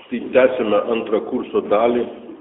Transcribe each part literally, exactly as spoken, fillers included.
Tai tęsime antrą kurso dalį,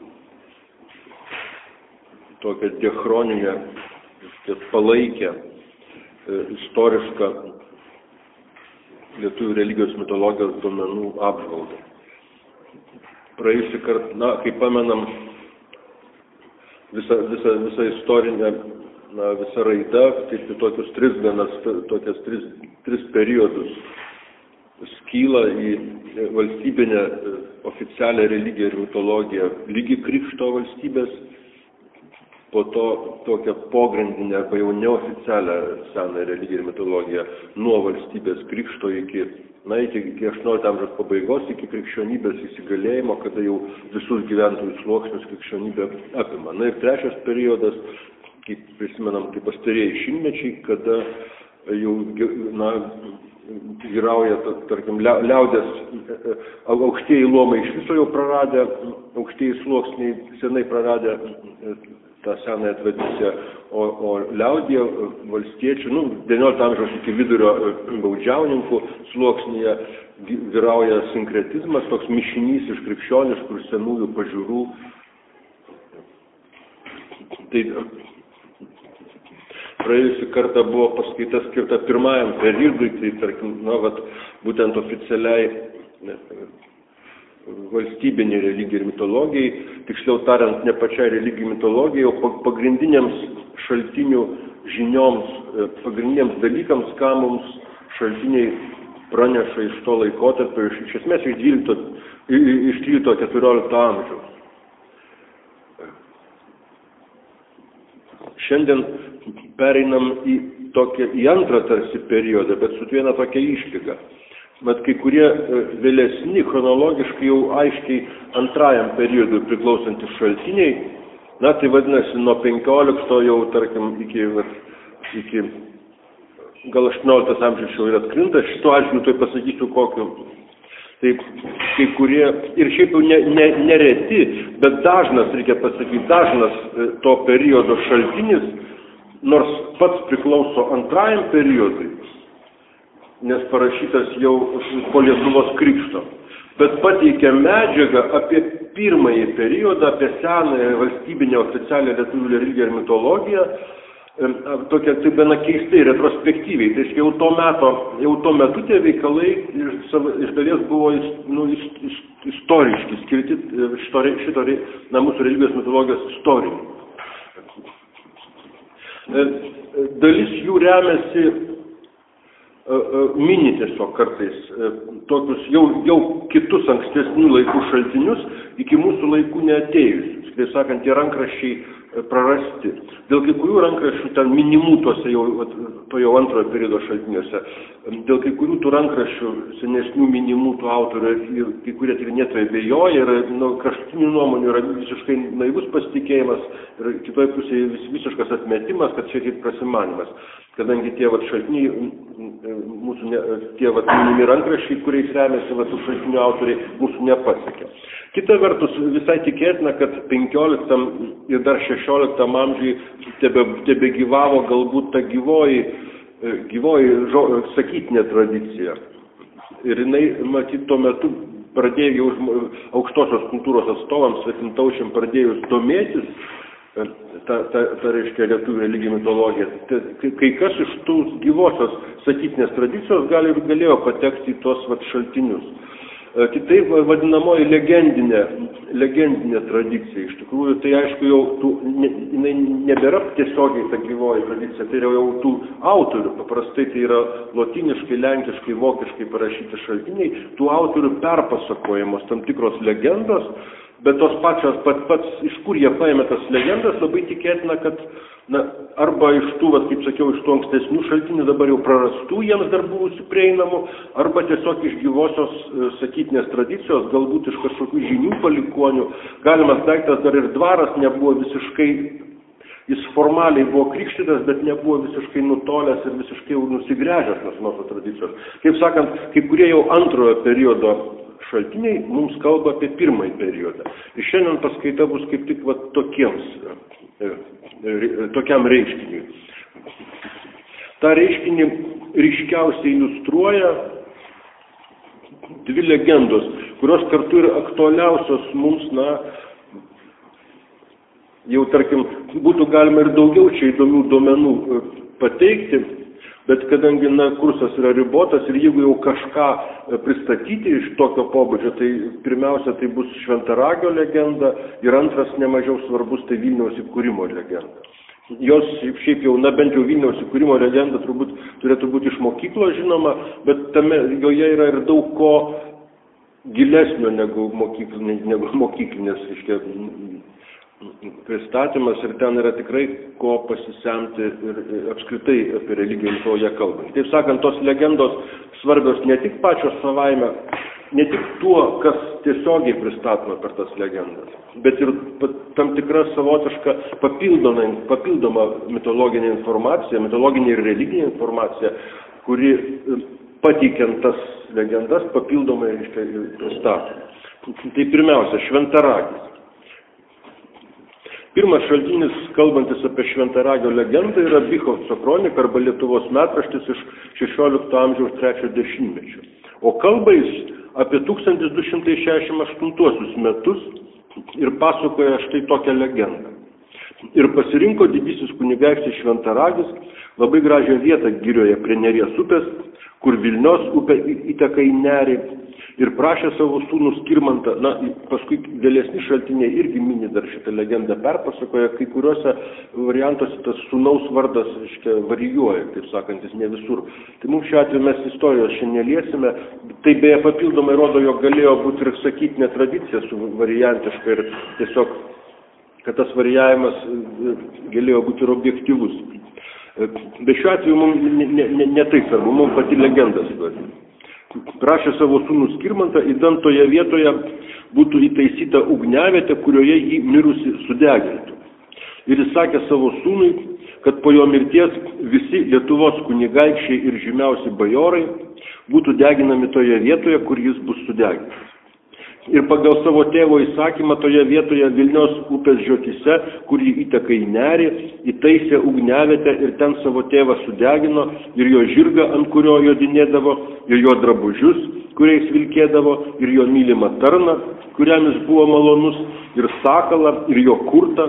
tokią diachroninę, palaikę, istorišką lietuvių religijos mitologijos duomenų apžvalgą. Praėjusį kartą, na, kaip pamenam, visa, visa, visa istorinė, na, visa raida, kaip tokius tris ganas, tokias tris, tris periodus skyla į valstybinę oficialią religiją ir mitologiją lygi krikšto valstybės, po to tokią pogrindinę arba jau neoficialią seną religiją ir mitologiją nuo valstybės krikšto iki, na, iki, iki aštuoniolikto amžiaus pabaigos, iki krikščionybės įsigalėjimo, kada jau visus gyventojų sluoksnius krikščionybė apima. Na ir trečias periodas, kaip prisimenam, kaip pastarieji šimtmečiai, kada jau, na, vyrauja, tarkim, liaudės aukštieji luomai iš viso jau praradę, aukštieji sluoksniai senai praradę tą senąją tradiciją, o, o liaudėje valstiečių, nu, devyniolikto amžiaus iki vidurio baudžiauninkų sluoksnyje vyrauja sinkretizmas, toks mišinys iš krikščioniškų ir senųjų pažiūrų. Tai praėjusį kartą buvo paskaita skirta pirmajam periodui, tai tarkim, na, vat, būtent oficialiai ne, valstybinė religija ir mitologijai, tiksliau tariant, ne pačiai religijai mitologijai, o pagrindiniams šaltinių žinioms, pagrindiniams dalykams, ką mums šaltiniai praneša iš to laikotarpio, iš, iš esmės iš dvylikto, iš trylikto keturiolikto amžiaus. Šiandien pereinam į, tokią, į antrą tarsi periodą, bet su viena tokia išlyga. Bet kai kurie vėlesni, chronologiškai jau aiškiai antrajam periodui priklausantys šaltiniai, na, tai vadinasi, nuo penkiolikto jau, tarkim, iki, iki gal aštuonioliktas amžiaus jau ir atkrinta, šito atžvilgiu tai pasakysiu kokiu. Tai kai kurie, ir šiaip jau ne, ne, nereti, bet dažnas, reikia pasakyti, dažnas to periodo šaltinis, nors pats priklauso antrajam periodui, nes parašytas jau po Lietuvos krikšto, bet pateikia medžiagą apie pirmąjį periodą, apie senąją valstybinę oficialią lietuvių religiją ir mitologiją, tokia, tai bena keistai, retrospektyviai. Tai jau to meto, jau to metu tie veikalai iš, iš dalies buvo, nu, istoriški, skirti šito, šito na, mūsų religijos mitologijos istorijai. Dalis jų remiasi, mini tiesiog kartais tokius jau, jau kitus ankstesnių laikų šaltinius, iki mūsų laikų neatėjusius. Tai sakant, tie rankraščiai prarasti. Dėl kai kurių rankraščių ten minimų tuose jau, to jau antrojo periodo šaltiniuose, dėl kai kurių tų rankraščių senesnių minimų tų autorių ir kai kurie tyrinėtojai abejoja ir, nu, kraštutinių nuomonių yra visiškai naivus pasitikėjimas ir kitoje pusėje vis, visiškas atmetimas, kad čia kaip prasimanimas. Kadangi tie vat šaltiniai, mūsų ne, tie vat minimi rankraščiai, kuriais remiasi vat tų šaltinių autoriai, mūsų nepasiekia. Kita vertus, visai tikėtina, kad penkioliktam ir dar šešioliktam amžiui tebe, tebe gyvavo galbūt ta gyvoji, gyvoji žo, sakytinė tradicija. Ir jinai, matyt, tuo metu pradėjo aukštosios kultūros atstovams, svetimtaučiam pradėjus domėtis, ta, ta, ta reiškia lietuvių religijų mitologija. Kai kas iš tų gyvosios sakytinės tradicijos gali, galėjo patekti į tuos vat šaltinius. Kitaip vadinamoji legendinė, legendinė tradicija. Iš tikrųjų, tai aišku, jau tų, ne, jinai nebėra tiesiogiai ta gyvoji tradicija, tai yra jau tų autorių. Paprastai tai yra lotyniškai, lenkiškai, vokiškai parašyti šaltiniai, tų autorių perpasakojamos tam tikros legendos, bet tos pačios pat, pats, iš kur jie paėmė tas legendas, labai tikėtina, kad na, arba iš tų, vat, kaip sakiau, iš tų ankstesnių šaltinių dabar jau prarastų jiems dar buvusių prieinamų, arba tiesiog iš gyvosios sakytinės tradicijos, galbūt iš kažkokių žinių palikonių. Galimas daiktas dar ir dvaras nebuvo visiškai, jis formaliai buvo krikštytas, bet nebuvo visiškai nutolęs ir visiškai jau nusigręžęs nuo senosios tradicijos. Kaip sakant, kai kurie jau antrojo periodo šaltiniai mums kalba apie pirmąjį periodą. Ir šiandien paskaita bus kaip tik va, tokiems, tokiam reiškiniui. Ta reiškinį ryškiausiai iliustruoja dvi legendos, kurios kartu yra aktualiausios mums, na, jau tarkim, būtų galima ir daugiau čia įdomių duomenų pateikti, bet kadangi, na, kursas yra ribotas ir jeigu jau kažką pristatyti iš tokio pobūdžio, tai pirmiausia, tai bus Šventaragio legenda ir antras nemažiau svarbus, tai Vilniaus įkūrimo legenda. Jos šiaip jau, na, bent jau Vilniaus įkūrimo legenda turbūt turėtų būti iš mokyklos žinoma, bet tame joje yra ir daug ko gilesnio negu mokyklinės, negu mokyklinės, reiškia, pristatymas ir ten yra tikrai ko pasisemti ir apskritai apie religiją toje kalbant. Taip sakant, tos legendos svarbios ne tik pačios savaime, ne tik tuo, kas tiesiogiai pristatoma per tas legendas, bet ir tam tikra savotiška papildoma, papildoma mitologinė informacija, mitologinė ir religinė informacija, kuri pateikiant tas legendas papildomai pristatoma. Tai pirmiausia, Šventaragis. Pirmas šaltinis, kalbantis apie Šventaragio legendą, yra Bychovco kronika arba Lietuvos metraštis iš šešiolikto amžiaus trečio dešimtmečio. O kalba jis apie tūkstantis du šimtai šešiasdešimt aštuntuosius metus ir pasakoja štai tokią legendą. Ir pasirinko didysis kunigaikštis Šventaragis labai gražią vietą girioje prie Neries upės, kur Vilnios upė įteka į Nerį, ir prašė savo sūnų Skirmantą, na, paskui vėlesni šaltiniai irgi mini dar šitą legendą perpasakoja, kai kuriuose variantuose tas sūnaus vardas, reiškia, varijuoja, taip sakant, jis ne visur. Tai mums šiuo atveju mes istorijos šiandien neliesime, tai beje papildomai rodo, jog galėjo būti ir sakytinė tradicija su variantiška ir tiesiog, kad tas varijavimas galėjo būti ir objektyvus. Bet šiuo atveju mums ne, ne, ne, ne tai svarbu, mums pati legenda svarbi. Prašė savo sūnų Skirmantą, idant toje vietoje būtų įtaisyta ugniavietė, kurioje jį mirusi sudegintų. Ir jis sakė savo sūnui, kad po jo mirties visi Lietuvos kunigaikščiai ir žymiausi bajorai būtų deginami toje vietoje, kur jis bus sudegintas. Ir pagal savo tėvo įsakymą toje vietoje Vilnios upės žiotyse, kur jį įteka į Nerį, įtaisė ugniavietę ir ten savo tėvą sudegino ir jo žirgą, ant kurio jodinėdavo, ir jo drabužius, kuriais vilkėdavo, ir jo mylimą tarną, kuriam jis buvo malonus, ir sakalą, ir jo kurtą,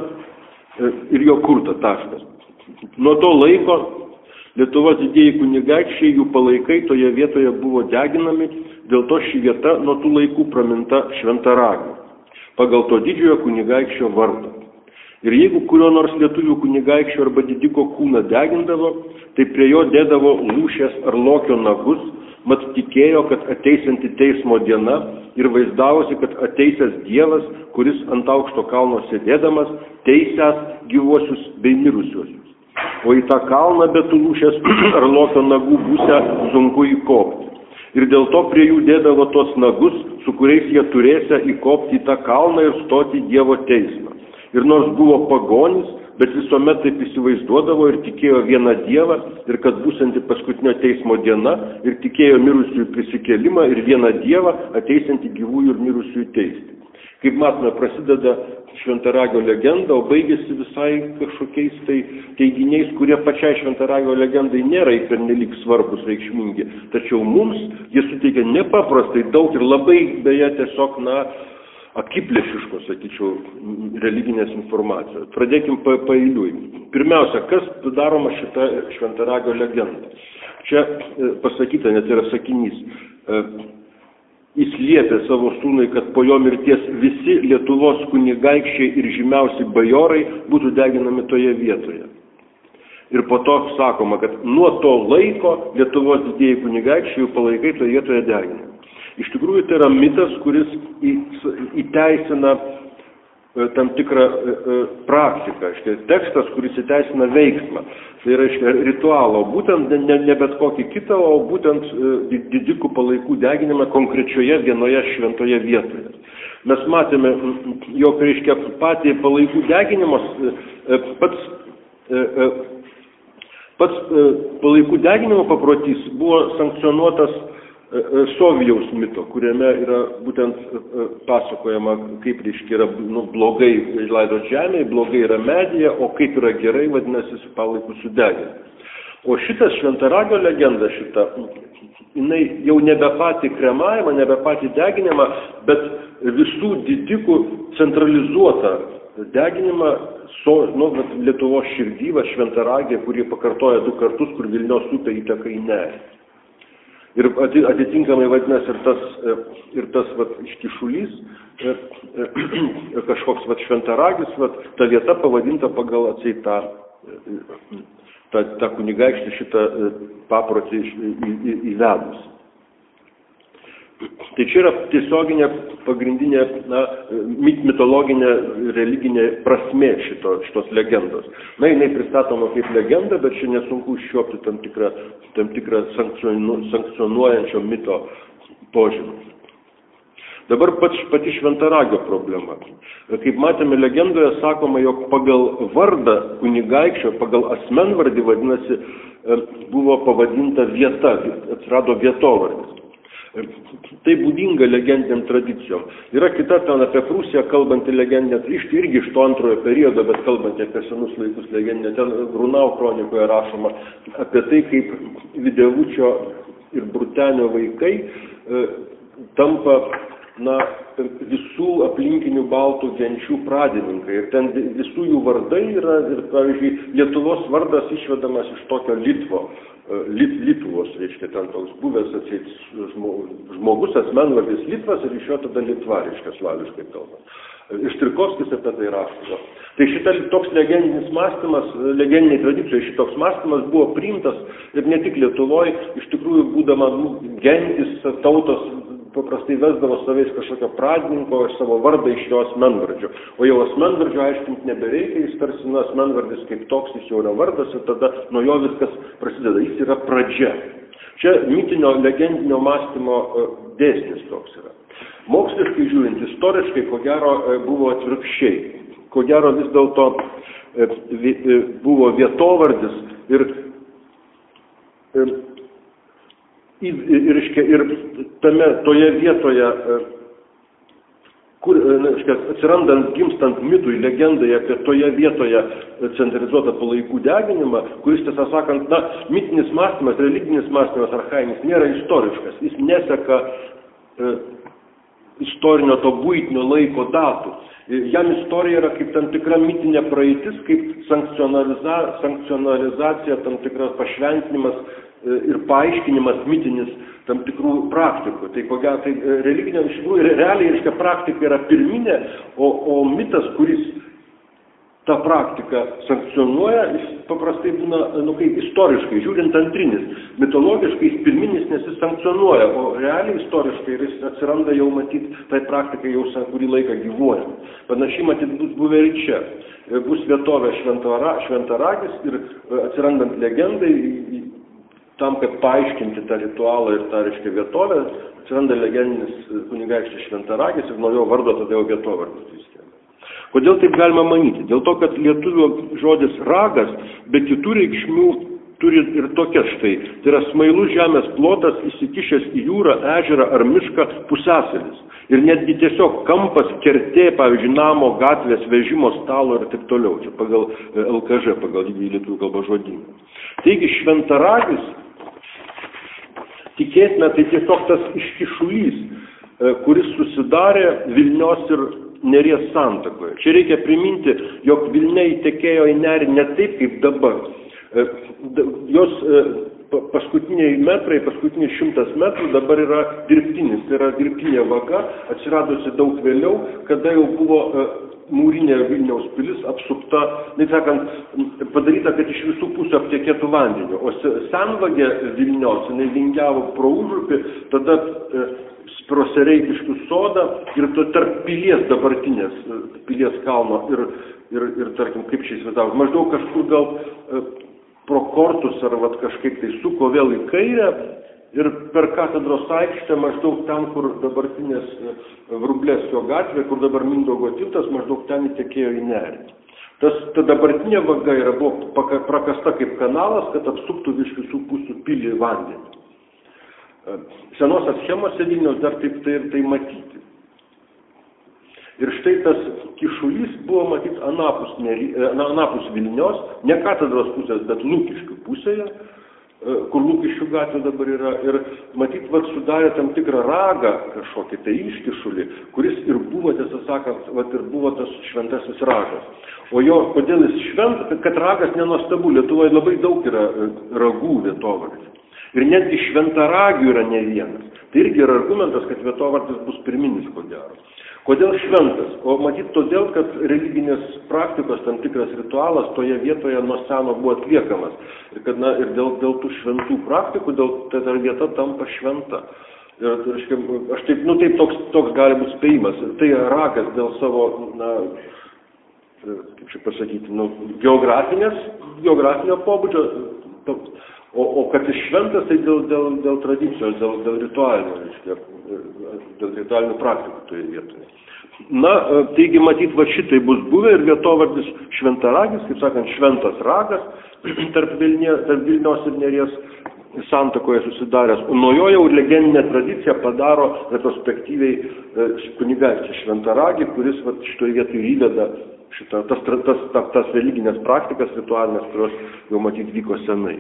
ir jo kurtą taškas. Nuo to laiko Lietuvos didieji kunigaikščiai, jų palaikai toje vietoje buvo deginami, dėl to ši vieta nuo tų laikų praminta Šventaragiu, pagal to didžiojo kunigaikščio vardą. Ir jeigu kurio nors lietuvių kunigaikščio arba didiko kūną degindavo, tai prie jo dėdavo lūšės ar lokio nagus, mat tikėjo, kad ateisianti teismo diena ir vaizdavosi, kad ateisęs Dievas, kuris ant aukšto kalno sėdėdamas, teisęs gyvuosius bei mirusiuosius. O į tą kalną be tų lūšės ar lokio nagų būsę sunku įkopti. Ir dėl to prie jų dėdavo tos nagus, su kuriais jie turėsia įkopti į tą kalną ir stoti Dievo teismą. Ir nors buvo pagonis, bet visuomet taip įsivaizduodavo ir tikėjo vieną Dievą, ir kad būsianti paskutinio teismo diena, ir tikėjo mirusiųjų prisikėlimą ir vieną Dievą ateisianti gyvųjų ir mirusiųjų teisti. Kaip matome, prasideda Šventaragio legenda, o baigėsi visai kažkokiais tai teiginiais, kurie pačiai Šventaragio legendai nėra pernelyg svarbus, reikšmingi. Tačiau mums jie suteikia nepaprastai daug ir labai beje tiesiog, na, akiplėšiškos, sakyčiau, religinės informacijos. Pradėkim pa, paeiliui. Pirmiausia, kas daroma šita Šventaragio legenda? Čia pasakyta, net yra sakinys. Jis liepė savo sūnui, kad po jo mirties visi Lietuvos kunigaikščiai ir žymiausi bajorai būtų deginami toje vietoje. Ir po to sakoma, kad nuo to laiko Lietuvos didieji kunigaikščiai palaikai toje vietoje deginami. Iš tikrųjų, tai yra mitas, kuris įteisina tam tikrą praktiką, tekstas, kuris įteisina veiksmą. Tai yra ritualo, būtent ne, ne bet kokį kitą, o būtent didikų palaikų deginimą konkrečioje vienoje šventoje vietoje. Mes matėme, jog reiškia patį palaikų deginimas, pats, pats palaikų deginimo paprotys buvo sankcionuotas Sovijaus mito, kuriame yra būtent pasakojama, kaip reiškia yra nu, blogai laidos žemėje, blogai yra medyje, o kaip yra gerai, vadinasi, palaikus sudegina. O šitas šventaragio legenda šita, jinai jau nebe patį kremavimą, nebe patį deginimą, bet visų didikų centralizuotą deginimą so, nu, Lietuvos širdyvą šventaragė, kurį pakartoja du kartus, kur Vilnios upė įteka į Nerį. Ir atitinkamai vadinasi ir tas, ir tas vat, iškišulys, kažkoks vat, šventaragis, vat, ta vieta pavadinta pagal atseit tą, tą, tą kunigaikštį šitą paprotį įvedus. Tai čia yra tiesioginė pagrindinė na, mitologinė, religinė prasmė šito, šitos legendos. Na, jinai pristatoma kaip legenda, bet čia nesunku užčiuopti tam tikrą, tam tikrą sankcionu, sankcionuojančio mito požymį. Dabar pats, pati šventaragio problema. Kaip matėme legendoje, sakoma, jog pagal vardą kunigaikščio, pagal asmenvardį, vadinasi, buvo pavadinta vieta, atsirado vietovardis. Tai būdinga legendiniam tradicijom. Yra kita ten apie Prūsiją kalbanti legendinė, irgi iš to antrojo periodo, bet kalbanti apie senus laikus legendinė. Ten Grunau kronikoje rašoma apie tai, kaip Videvučio ir Brutenio vaikai e, tampa na, visų aplinkinių baltų genčių pradininkai. Ir ten visų jų vardai yra, ir pavyzdžiui, Lietuvos vardas išvedamas iš tokio Litvo. Lit, Lietuvos, reiškia, ten toks buvęs atseit žmogus, asmenvardis Litvas ir iš jo tada Litva, reiškia, slaviškai kalbant. Ir Strikovskis apie tai rašo. Tai šita toks legendinis mąstymas, legendiniai tradicijai šitoks mąstymas buvo priimtas ir ne tik Lietuvoje, iš tikrųjų būdama nu, gentis, tautos paprastai vesdavo savais kažkokio pradininko savo vardą iš jo asmenvardžio. O jau asmenvardžio aiškinti nebereikia, jis tarsi nu, asmenvardis kaip toks, jis jau yra vardas ir tada nuo jo viskas prasideda. Jis yra pradžia. Čia mitinio, legendinio mąstymo dėsnis toks yra. Moksliškai žiūrint, istoriškai, ko gero, buvo atvirkščiai. Ko gero vis dėlto buvo vietovardis ir, ir Ir, ir, ir tame, toje vietoje, kur, reiškia, atsirandant, gimstant mitui, legendai apie toje vietoje centralizuotą palaikų deginimą, kuris, tiesą sakant, na, mitinis mąstymas, religinis mąstymas archainis nėra istoriškas, jis neseka e, istorinio to buitinio laiko datų. Jam istorija yra kaip tam tikra mitinė praeitis, kaip sankcionaliza, sankcionalizacija, tam tikras pašventinimas ir paaiškinimas mitinis tam tikrų praktikų. Tai ko gero, tai religinė, iš tikrųjų, realiai, reiškia, praktika yra pirminė, o, o mitas, kuris tą praktiką sankcionuoja, jis paprastai būna, nu, kaip istoriškai, žiūrint antrinis, mitologiškai jis pirminis, nes jis sankcionuoja, o realiai istoriškai jis atsiranda jau matyti, tai praktikai jau kurį laiką gyvuoja. Panašiai matyt bus buvę ir čia. Bus vietovė šventara, šventaragis ir atsirandant legendai, tam, kad paaiškinti tą ritualą ir tą, reiškia, vietovę, atsiranda legendinis kunigaikštis šventaragis ir nuo jo vardo tada jau vietovardis. Kodėl taip galima manyti? Dėl to, kad lietuvių žodis ragas, be kitų reikšmių turi ir tokia štai. Tai yra smailus žemės plotas įsikišęs į jūrą, ežerą ar mišką pusiasalis. Ir netgi tiesiog kampas, kertė, pavyzdžiui, namo, gatvės, vežimo stalo ir taip toliau. Čia pagal L K Ž, pagal lietuvių kalbos žodyną. Taigi šventaragis, tikėtina, tai tiesiog tas iškišulys, kuris susidarė Vilnios ir Neries santakoje. Čia reikia priminti, jog Vilnia įtekėjo į Nerį ne taip, kaip dabar. Jos paskutiniai metrai, paskutiniai šimtas metrų dabar yra dirbtinis. Tai yra dirbtinė vaga, atsiradusi daug vėliau, kada jau buvo mūrinė Vilniaus pilis apsupta, taip sakant, padaryta, kad iš visų pusių aptekėtų vandeniu. O senvagė Vilnios, jinai vingiavo pro užupį, tada pro Sereikiškių sodą ir tarp pilies dabartinės, pilies kalno ir, ir, ir tarkim, kaip šiais vietavus, maždaug kažkur gal pro Kortus ar vat, kažkaip tai suko vėl į kairę ir per katedros aikštę maždaug ten, kur dabartinės Vrublevskio gatvė, kur dabar Mindaugo tiltas, maždaug ten įtekėjo į Nerį. Tas, ta dabartinė vaga yra buvo prakasta kaip kanalas, kad apsuptų iš visų pusių pilį vandenį. Senosios schemose Vilniaus dar taip tai ir tai matyti. Ir štai tas Kyšulys buvo matyti anapus, anapus Vilnios, ne katedros pusės, bet Lukiškių pusėje, kur Lukiškių gatvė dabar yra. Ir matyt, vat, sudarė tam tikrą ragą kažkokį tai iškyšulį, kuris ir buvo, tiesą sakant, vat, ir buvo tas šventasis ragas. O jo, kodėl jis šventas, kad ragas nenuostabu, Lietuvoje labai daug yra ragų vietovardžių. Ir netgi šventaragių yra ne vienas. Tai irgi yra argumentas, kad vietovardis bus pirminis, ko gero. Kodėl šventas? O matyt todėl, kad religinės praktikos tam tikras ritualas toje vietoje nuo seno buvo atliekamas. Ir, kad, na, ir dėl, dėl tų šventų praktikų, dėl ta vieta tampa šventa. Ir, reiškia, aš taip, nu taip toks, toks gali būti spėjimas. Tai ragas dėl savo, na, kaip čia pasakyti, nu, geografinės, geografinio pobūdžio, o, o kad jis šventas, tai dėl, dėl, dėl tradicijos, dėl, dėl ritualinių, reiškia, dėl ritualinių praktikų toje vietoje. Na, taigi, matyt, va šitai bus buvę ir vietovardis šventaragis, kaip sakant, šventas ragas, tarp, Vilnie, tarp Vilnios ir Neries santakoje susidaręs. O nuo jo jau legendinė tradicija padaro retrospektyviai kunigaikštį šventaragį, kuris va, šitoje vietoje įveda šitą, tas, tas, tas, tas religinės praktikas ritualinės, kurios jau matyt vyko senai.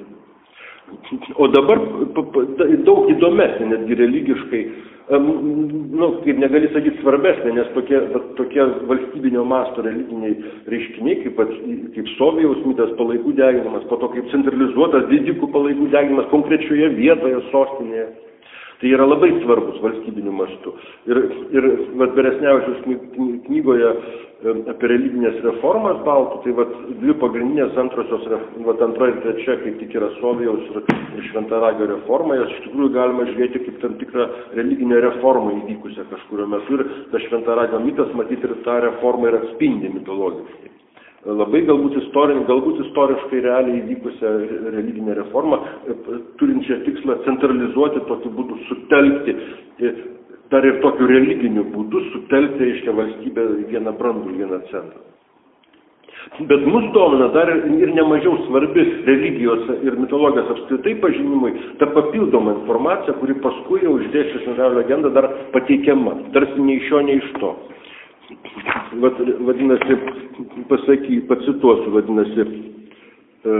O dabar daug įdomesnė, netgi religiškai, nu, kaip negali sakyti svarbesnė, nes tokie, tokie valstybinio masto religiniai reiškiniai, kaip, kaip Sovijaus mitas, palaikų deginimas, po to kaip centralizuotas didikų palaikų deginimas konkrečioje vietoje, sostinėje. Tai yra labai svarbus valstybiniu mastu. Ir, ir vat, Beresnevičiaus knygoje apie religinės reformas baltų, tai vat, dvi pagrindinės antrosios, vat, antra ir trečia, kaip tik yra Sovijaus ir, ir Šventaragio reforma, jas iš tikrųjų galima žiūrėti kaip tam tikrą religinę reformą įvykusią kažkurio metu. Ir tas Šventaragio mitas, matyti, ir tą reformą ir atspindi mitologiškai. Labai galbūt, istorin, galbūt istoriškai realiai įvykusią religinę reformą, turinčią tikslą centralizuoti, tokiu būdu sutelkti, dar ir tokiu religiniu būdu sutelkti, reiškia, valstybę vieną brandų, vieną centrą. Bet mus domina dar ir nemažiau svarbi religijos ir mitologijos apskritai pažinimui ta papildoma informacija, kuri paskui jau išdėsčius Šventaragio legendą dar pateikiama, tarsi nei iš šio, nei iš to. Vadinasi, pasaky, pacituosiu, vadinasi, e,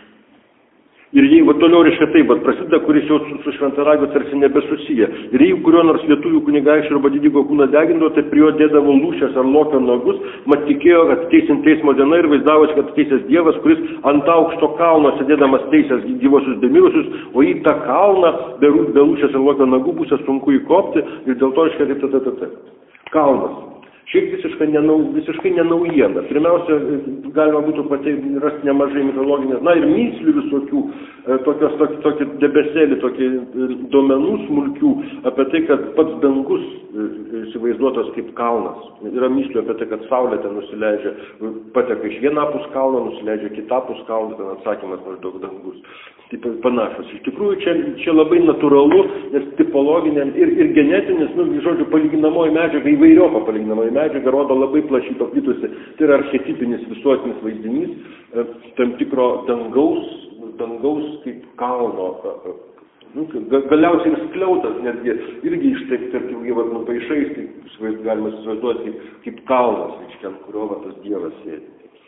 ir jeigu toliau reiškia taip, prasideda, kuris jau su, su Šventaragiu tarsi nebesusiję. Ir jeigu kurio nors lietuvių kunigaikščio arba didigo kūną degindavo, tai prie jo dėdavo lūšės ar lokio nagus, mat tikėjo, kad teisinti teismo diena ir vaizdavosi, kad teisės Dievas, kuris ant aukšto kalno sėdėdamas teisės gyvosius bei mirusius, o į tą kalną be, be lūšės ir lokio nagų būsą sunku įkopti ir dėl to reiškia taip, taip, taip. Kalnas. Šiaip visiškai, nenau, visiškai nenaujiena. Pirmiausia, galima būtų pati rasti nemažai mitologinės, na ir myslių visokių, tokios, tokį, tokį debesėlį, tokį duomenų smulkių apie tai, kad pats dangus įsivaizduotas kaip kalnas. Yra myslių apie tai, kad saulė ten nusileidžia, pateka iš vienapus kalno, nusileidžia kitapus kalno, ten atsakymas maždaug dangus. Taip panašus. Iš tikrųjų, čia, čia labai natūralu, nes tipologinė ir, ir genetinis, nu, žodžiu, palyginamoji medžiaga, įvairiopa palyginamoji medžiaga rodo labai plačiai paplitusi. Tai yra archetipinis visuotinis vaizdinys tam tikro dangaus, dangaus kaip kalno. Nu, galiausiai ir skliautas, netgi irgi iš taip, tarkim, jie vad nupaišais, tai galima įsivaizduoti kaip, kaip kalnas, reiškia, ant kurio va, tas Dievas sėdi.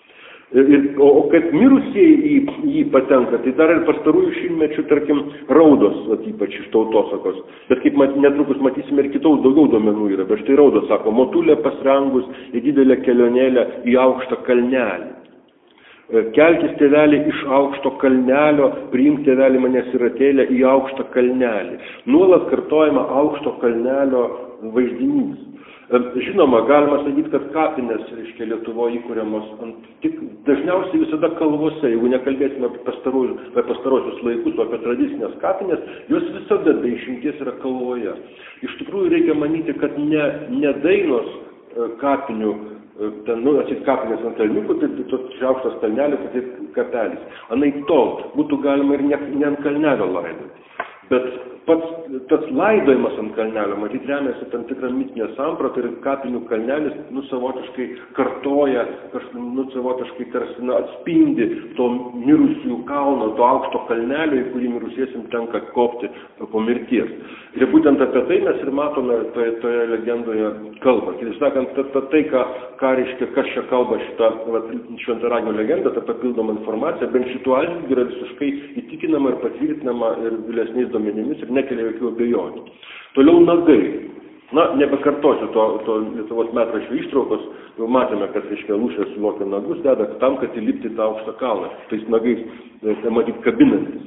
Ir, o, o kad mirusieji į jį patenka, tai dar ir pastarųjų šimtmečių, tarkim, raudos, at, ypač iš tautosakos. Bet kaip mat, netrukus matysime ir kitų daugiau duomenų yra. Bet štai raudos sako, motulė pasrengus į didelę kelionėlę į aukštą kalnelį. Kelkis tėvelį iš aukšto kalnelio, priimk tėvelį manęs ir atėlę į aukštą kalnelį. Nuolat kartojama aukšto kalnelio vaizdinys. Žinoma, galima sakyti, kad kapinės, reiškia, Lietuvoje įkuriamos ant, tik dažniausiai visada kalvose, jeigu nekalbėsime apie pastarosius, apie pastarosius laikus, o apie tradicinės kapinės, jos visada be išimties yra kalvoje. Iš tikrųjų reikia manyti, kad ne, ne dainos kapinių, ten, nu, atsit kapinės ant kalniukų, tai toks aukštas kalnelis, tai kapelis. Anaip tol būtų galima ir ne, ne ant kalnelio laidoti. Bet pats tas laidojimas ant kalnelio, matyt, remiasi tam tikrą mitinę sampratą ir kapinių kalnelis, nu, savotiškai kartoja, nu, savotiškai tarsi nu, atspindi to mirusiųjų kalno, to aukšto kalnelio, į kurį mirusiesiems tenka kopti po mirties. Ir būtent apie tai mes ir matome toje, toje legendoje kalbą. Kitaip sakant, ta, ta, tai, ką, ką reiškia, kas čia kalba šitą Šventaragio legendą, ta papildoma informacija, bent šituo atžvilgiu yra visiškai įtikinama ir patvirtinama ir vėlesniais duomenimis ir nekelia jokių abejonių. Toliau nagai. Na, nebekartosiu to, to Lietuvos metraščio ištraukos, jau matėme, kad, reiškia, lūšės suvokia nagus, deda tam, kad įlipti tą aukštą kalną, tais nagais, matyt, kabinantis.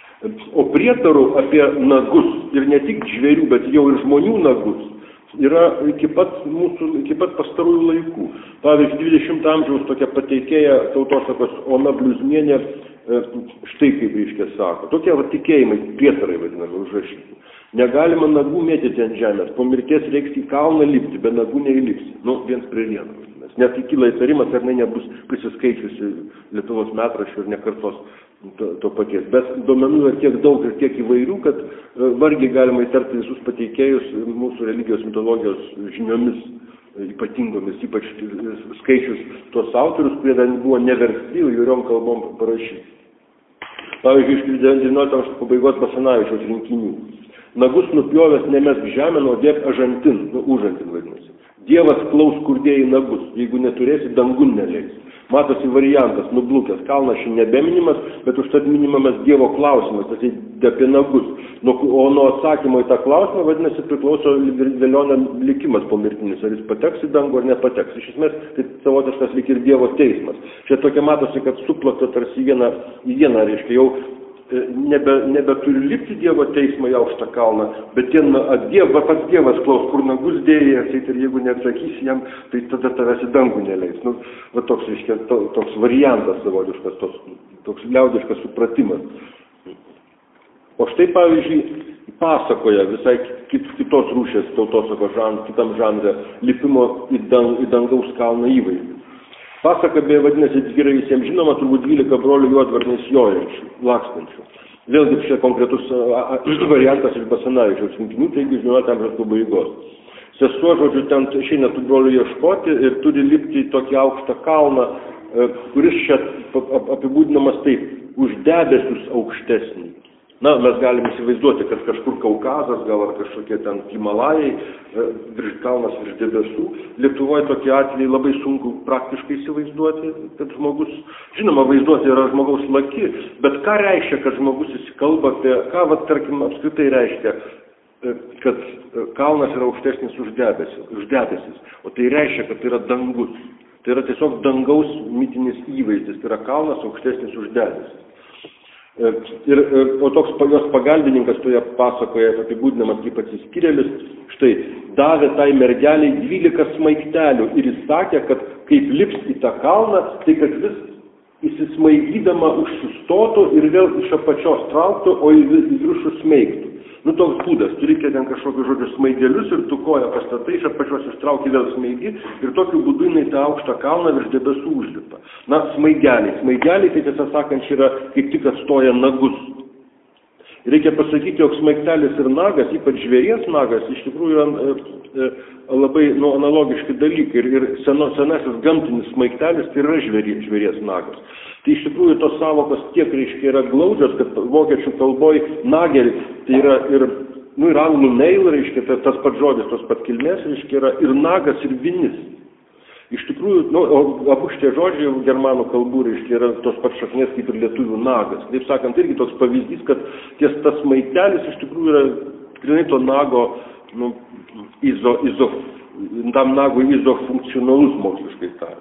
O prietarų apie nagus, ir ne tik žvėrių, bet jau ir žmonių nagus, yra iki pat, mūsų, iki pat pastarųjų laikų. Pavyzdžiui, dvidešimto amžiaus tokia pateikėja tautosakos Ona Bliuzmienė, štai kaip reiškia sako. Tokie va, tikėjimai, prietarai vadinami, užrašyti. Negalima nagų mėtyti ant žemės, po mirties reiks į kalną lipti, be nagų neįlipsi. Nu, viens prie vieno. Net įkyla įtarimas, ar ne nebus prisiskaičiusi Lietuvos metraščių ir nekartos to, to paties. Bet duomenų yra tiek daug ir tiek įvairių, kad vargiai galima įtarti visus pateikėjus mūsų religijos mitologijos žiniomis ypatingomis, ypač skaičius tos autorius, kurie dar buvo neversti, įvairiom kalbom parašyti. Pavyzdžiui, iš devyniolikto amžiaus pabaigos Basanavičiaus rinkinių. Nagus nupjovęs nemesk žemę, o dėk ažantin, nu, užantin vadinasi. Dievas klaus kurdėjai nagus, jeigu neturėsi, dangun neleis. Matosi variantas, nublūkęs, kalnas šiandien nebeminimas, bet užtat minimamas Dievo klausimas, tai apie nagus. Nu, o nuo atsakymo į tą klausimą, vadinasi, priklauso velionio likimas pomirtinis, ar jis pateks į dangų ar nepateks. Iš esmės, tai savotiškas lyg ir Dievo teismas. Čia tokia matosi, kad suplakta tarsi vieną į vieną, reiškia, jau nebe, nebeturi lipti Dievo teismą į aukštą kalną, bet ten dieva, pats Dievas klaus, kur nagus dėjai, ir jeigu neatsakysi jam, tai tada tavęs į dangų neleis. Nu, va toks, reiškia, to, toks variantas savotiškas, toks, toks liaudiškas supratimas. O štai, pavyzdžiui, pasakoja visai kit, kitos rūšės tautosakos žanr, kitam žanre lipimo į, dang, į dangaus kalną įvaizdį. Pasaka, beje, vadinasi, gerai visiems žinoma, turbūt dvylika brolių juodvarniais jojančių, lakstančių. Vėlgi čia konkretus a, a, variantas iš Basanavičiaus rinkinių, taigi žinoma, amžiaus pabaigos. Sesuo, žodžiu, ten išeina tų brolių ieškoti ir turi lipti į tokį aukštą kalną, kuris čia apibūdinamas taip, už debesius aukštesnį. Na, mes galime įsivaizduoti, kad kažkur Kaukazas, gal ar kažkokie ten Himalajai, virš kalnas virš debesų. Lietuvoje tokie atvejai labai sunku praktiškai įsivaizduoti, kad žmogus, žinoma, vaizduoti yra žmogaus laki, bet ką reiškia, kad žmogus įsikalba apie, ką, va, tarkim, apskritai reiškia, kad kalnas yra aukštesnis už debesis, už debesis, o tai reiškia, kad tai yra dangus. Tai yra tiesiog dangaus mitinis įvaizdis, tai yra kalnas aukštesnis už debesis. Ir, o toks jos pagalbininkas toje pasakoje apibūdinamas kaip atsiskyrėlis, štai, davė tai mergeliai dvylika smaigtelių ir jis sakė, kad kaip lips į tą kalną, tai kad vis įsismaigydama užsustotų ir vėl iš apačios trauktų, o į viršų smeigtų. Nu, toks būdas, tu reikia ten kažkokius žodžius smaigelius ir tu koją pastatai, iš apačios ištrauki vėl smaigi ir tokiu būdu jinai tą aukštą kalną virš debesų užlipa. Na, smaigeliai. Smaigeliai, tai tiesą sakant, yra kaip tik atstoja nagus. Reikia pasakyti, jog smaigtelis ir nagas, ypač žvėries nagas, iš tikrųjų yra e, e, labai nu, analogiški dalykai. Ir, ir seno, senasis gamtinis smaigtelis tai yra žvėries, žvėries nagas. Tai iš tikrųjų tos savokos tiek, reiškia, yra glaudžios, kad vokiečių kalboj nagel, tai yra ir, nu, ir anglų neil, reiškia, tai tas pats žodis, tos pat kilmės, reiškia, yra ir nagas, ir vinis. Iš tikrųjų, nu, abu šitie žodžiai germanų kalbų, reiškia, yra tos pat šaknės kaip ir lietuvių nagas. Taip sakant, irgi toks pavyzdys, kad ties tas smaigtelis iš tikrųjų yra grinai to nago, nu, izo, izo, tam nago izofunkcionalus moksliškai tariant.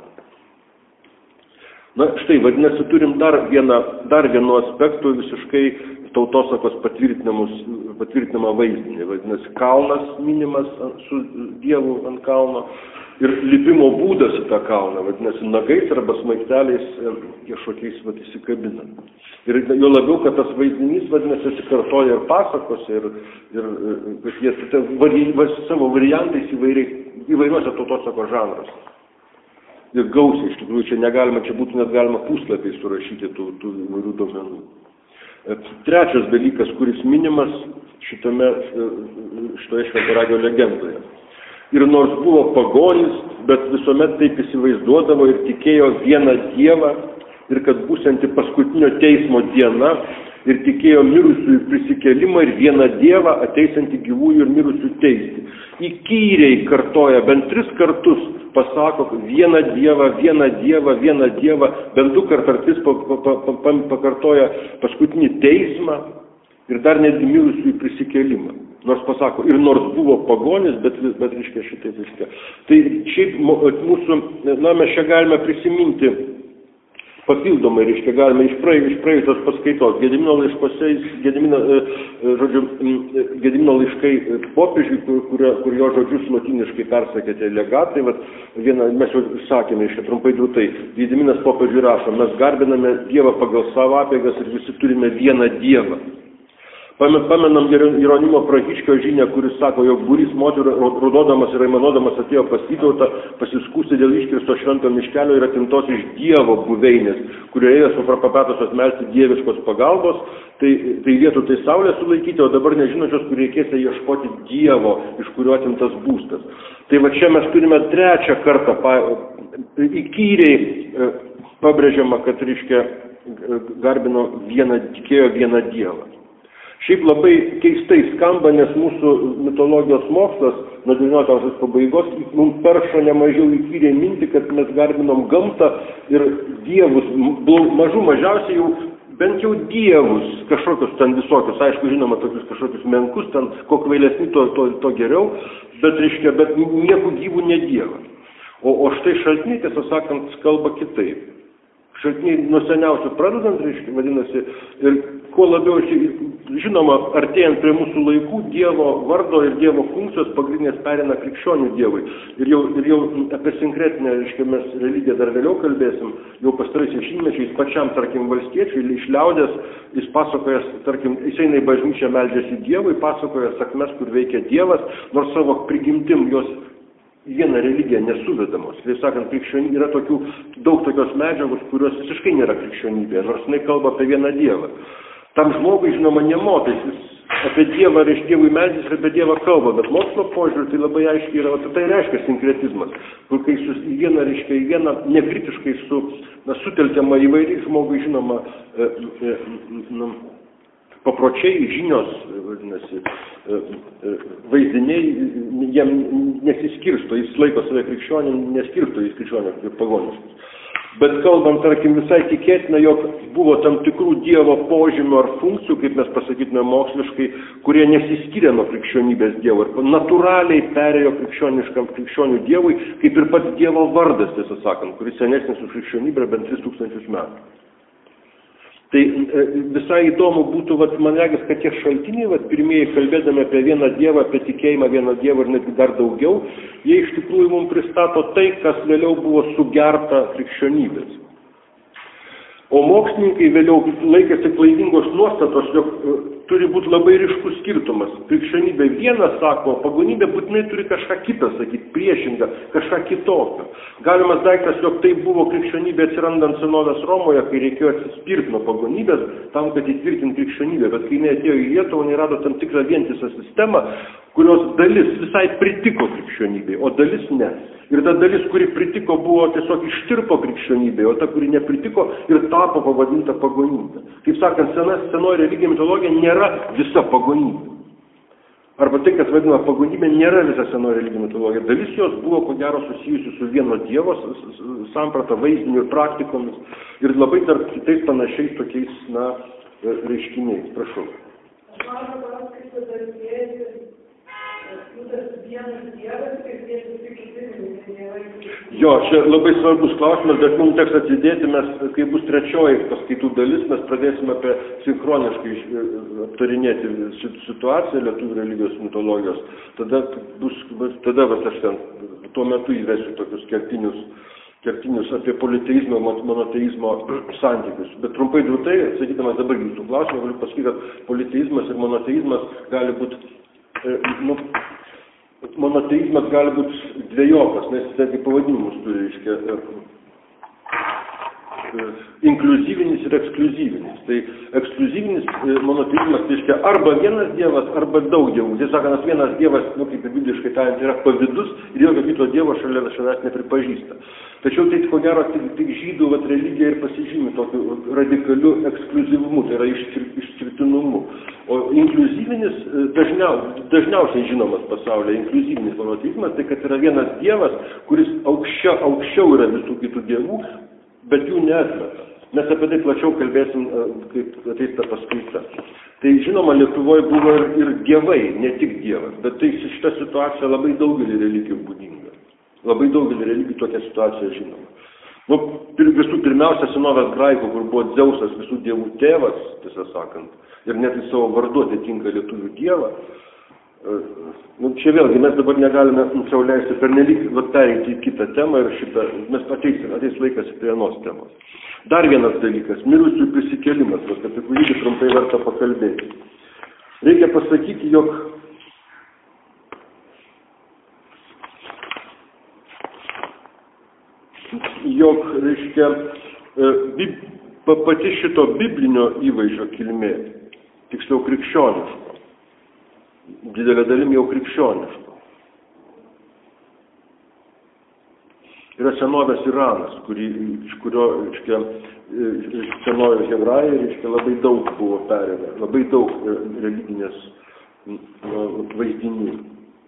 Na, štai, vadinasi, turim dar vieną, dar vienu aspektu visiškai tautosakos patvirtinamą vaizdinį. Vadinasi, kalnas minimas su Dievu ant kalno ir lipimo būdas į tą kalną, vadinasi, nagais arba smaigteliais kažkokiais vat įsikabina. Ir jo labiau, kad tas vaizdinys, vadinasi, atsikartoja ir pasakose, ir, ir kad jie tai, vari, savo variantais įvairiai, įvairiuose tautosakos žanruose. Ir gausiai, iš tikrųjų, čia negalima, čia būtų net galima puslapiai surašyti tų, tų įvairių duomenų. Trečias dalykas, kuris minimas šitame, šitoje Šventaragio legendoje. Ir nors buvo pagonis, bet visuomet taip įsivaizduodavo ir tikėjo vieną Dievą, ir kad būsianti paskutinio teismo diena, ir tikėjo mirusiųjų prisikėlimą ir vieną Dievą ateisiantį gyvųjų ir mirusių teisti. Įkyriai kartoja, bent tris kartus pasako vieną Dievą, vieną Dievą, vieną Dievą, bent du kartus pakartoja paskutinį teismą ir dar netgi mirusiųjų prisikėlimą. Nors pasako, ir nors buvo pagonis, bet, bet reiškia šitai viską. Tai šiaip mūsų, na, mes čia galime prisiminti papildomai, reiškia, galime iš, praė, iš praėjusios paskaitos. Gedimino laiškose, Gedimino, žodžiu, Gedimino laiškai popiežiui, kur, kur, kur jo žodžius lotyniškai persakėte legatai, vat, vieną, mes jau sakėme, reiškia, trumpai drūtai, Gediminas popiežiui rašo, mes garbiname Dievą pagal savo apeigas ir visi turime vieną Dievą. Pamenam Jeronimo Prahiškio žinią, kuris sako, jog būrys moterų raudodamas ir aimanuodamas atėjo pas Vytautą pasiskųsti dėl iškirsto švento miškelio ir atimtos iš Dievo buveinės, kurioje ėjo suprapapetosios melsti dieviškos pagalbos, tai, tai vietų tai saulė sulaikyti, o dabar nežinočios, kur reikės ieškoti Dievo, iš kurio atimtas būstas. Tai va čia mes turime trečią kartą pa, įkyriai pabrėžiama, kad reiškia garbino vieną, tikėjo vieną Dievą. Šiaip labai keistai skamba, nes mūsų mitologijos mokslas nuo devyniolikto amžiaus pabaigos mums perša nemažiau įkyriai mintį, kad mes garbinom gamtą ir dievus, mažų mažiausiai jau, bent jau dievus, kažkokius ten visokius, aišku, žinoma, tokius kažkokius menkus, ten kuo kvailesni, to, to, to geriau, bet, reiškia, bet nieko gyvų ne dievą. O, o štai šaltiniai, tiesą sakant, kalba kitaip. Šaltiniai nuo seniausių pradedant, reiškia, vadinasi, ir kuo labiau, žinoma, artėjant prie mūsų laikų, Dievo vardo ir Dievo funkcijos pagrindinės perina krikščionių Dievui. Ir jau, ir jau apie sinkretinę, reiškia, mes religiją dar vėliau kalbėsim, jau pastaraisiais šimtmečiais pačiam, tarkim, valstiečiui, iš liaudės, jis pasakoja, tarkim, jis eina į bažnyčią, meldžiasi Dievui, pasakoja sakmes, kur veikia Dievas, nors savo prigimtim jos vieną religiją nesuvedamos. Tai sakant, krikščionybė yra tokių, daug tokios medžiagos, kurios visiškai nėra krikščionybė, nors jinai kalba apie vieną Dievą. Tam žmogui, žinoma, nemotais, jis apie Dievą, reiškia, Dievui meldžiasi ir apie Dievą kalba, bet mokslo požiūrį tai labai aiškiai yra, o tai reiškia sinkretizmas, kur kai su vieną, reiškia, vieną nekritiškai su, na, sutelkiama įvairiai žmogui, žinoma, e, e, na, papročiai, žinios, vadinasi, vaizdiniai, jam nesiskirsto, jis laiko save krikščionį, neskirsto jis krikščionį kaip pagoniškus. Bet kalbant, tarkim, visai tikėtina, jog buvo tam tikrų Dievo požymių ar funkcijų, kaip mes pasakytume moksliškai, kurie nesiskiria nuo krikščionybės Dievo ir natūraliai perėjo krikščioniškam krikščionių Dievui, kaip ir pats Dievo vardas, tiesą sakant, kuris senesnis už krikščionybę bent tris tūkstančius metų. Tai visai įdomu būtų, vat, man regis, kad tie šaltiniai, vat, pirmieji kalbėdami apie vieną Dievą, apie tikėjimą vieną Dievą ir netgi dar daugiau, jie iš tikrųjų mums pristato tai, kas vėliau buvo sugerta krikščionybės. O mokslininkai vėliau laikėsi klaidingos nuostatos, jog turi būti labai ryškus skirtumas. Krikščionybė viena sako, pagonybė būtinai turi kažką kitą sakyti, priešingą, kažką kitokio. Galimas daiktas, jog tai buvo krikščionybė atsirandant senovės Romoje, kai reikėjo atsispirti nuo pagonybės, tam, kad įtvirtinti krikščionybę. Bet kai jinai atėjo į Lietuvą, jinai rado tam tikrą vientisą sistemą, kurios dalis visai pritiko krikščionybei, o dalis ne. Ir ta dalis, kuri pritiko, buvo tiesiog ištirpo krikščionybei, o ta, kuri nepritiko, ir tapo pavadinta pagonybė. Kaip sakant, sena, senoji religija mitologija nėra visa pagonybė. Arba tai, kas vadinama pagonybė, nėra visa senoji religija mitologija. Dalis jos buvo, ko gero, susijusi su vieno Dievo samprata, vaizdiniu ir praktikomis. Ir labai dar kitais panašiais tokiais, na, reiškiniais. Prašau. Aš noriu pasakyt, kad dar dėsi, tas vienas Dievas, kaip dėsi su kiti. Jo, čia labai svarbus klausimas, bet mums teks atsidėti, mes, kai bus trečioji paskaitų dalis, mes pradėsime apie sinchroniškai aptarinėti situaciją lietuvių religijos mitologijos. Tada bus, tada vas aš ten, tuo metu įvesiu tokius kertinius, kertinius apie politeizmo, monoteizmo santykius. Bet trumpai drūtai, sakydamas dabar jūsų klausimą, galiu pasakyti, kad politeizmas ir monoteizmas gali būti, nu, monoteizmas gali būti dvejopas, nes netgi pavadinimus turi, reiškia, inkliuzyvinis ir ekskliuzyvinis. Tai ekskliuzyvinis monoteizmas reiškia arba vienas dievas, arba daug dievų. Tiesą sakant, vienas dievas, nu, kaip ir bibliškai tariant, yra pavydus ir jokio kito dievo šalia savęs nepripažįsta. Tačiau tai, ko gero, tik, tik žydų vat, religija ir pasižymi tokiu radikaliu ekskliuzyvumu, tai yra išskirtinumu. O inkliuzyvinis dažniau, dažniausiai žinomas pasaulyje, inkliuzyvinis monoteizmas, tai kad yra vienas dievas, kuris aukščiau, aukščiau yra visų kitų dievų, bet jų neatmeta. Mes apie tai plačiau kalbėsim, kaip ateis ta paskaita. Tai žinoma, Lietuvoje buvo ir, ir dievai, ne tik dievas, bet tai šita situacija labai daugelį religijų būdinga. Labai daugelį religijų tokia situacija žinoma. Nu, visų pirmiausia, senovės graikų, kur buvo Dzeusas visų dievų tėvas, tiesą sakant, ir net į savo vardu atitinka lietuvių dievą. Nu, čia vėlgi mes dabar negalime sau leisti pernelyg pereiti į kitą temą ir šitą, mes ateis, ateis laikas prie vienos temos. Dar vienas dalykas, mirusiųjų prisikėlimas, apie kurį trumpai verta pakalbėti. Reikia pasakyti, jog jog, reiškia, pati šito biblinio įvaizdžio kilmė, tiksliau krikščioniško, didelė dalim jau krikščioniško. Yra senovės Iranas, kurį, iš kurio, reiškia, senovės hebrajai, reiškia, labai daug buvo perėmę, labai daug religinės vaizdinių.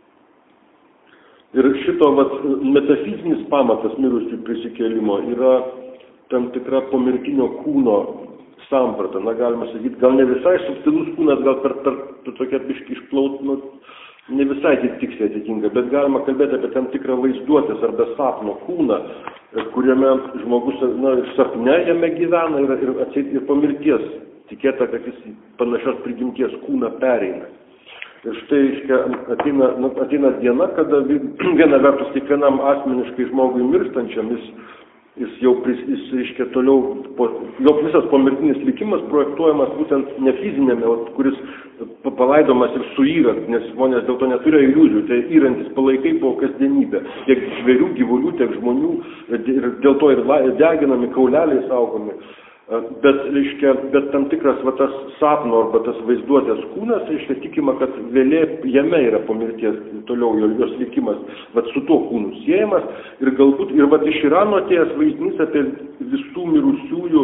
Ir šito vat, metafizinis pamatas mirusių prisikėlimo yra tam tikra pomirtinio kūno samprata. Na, galima sakyti, gal ne visai subtilus kūnas, gal per, per, per tokia biškį išplaut, nu, ne visai tiksliai atitinka, bet galima kalbėti apie tam tikrą vaizduotės arba sapno kūną, kuriame žmogus, na, sapne jame gyvena ir, ir, atseit, ir po mirties tikėta, kad jis panašios prigimties kūną pereina. Ir štai, iškia, ateina, nu, ateina diena, kada viena vertus kiekvienam asmeniškai žmogui mirstančiam, jis, jis jau, jis, iškia, toliau, po, jo visas pomirtinis likimas projektuojamas būtent ne fizinėme, kuris palaidomas ir suyra, nes žmonės dėl to neturi iliuzijų, tai yrantis palaikai po kasdienybę, tiek žvėrių, gyvulių, tiek žmonių, ir dėl to ir deginami, kauleliai saugomi. Bet, reiškia, bet tam tikras va, tas sapno arba tas vaizduotės kūnas, reiškia, tikima, kad vėlė jame yra po mirties toliau jos likimas, va, su tuo kūnu siejamas ir galbūt ir va, iš Irano atėjęs vaizdinys apie visų mirusiųjų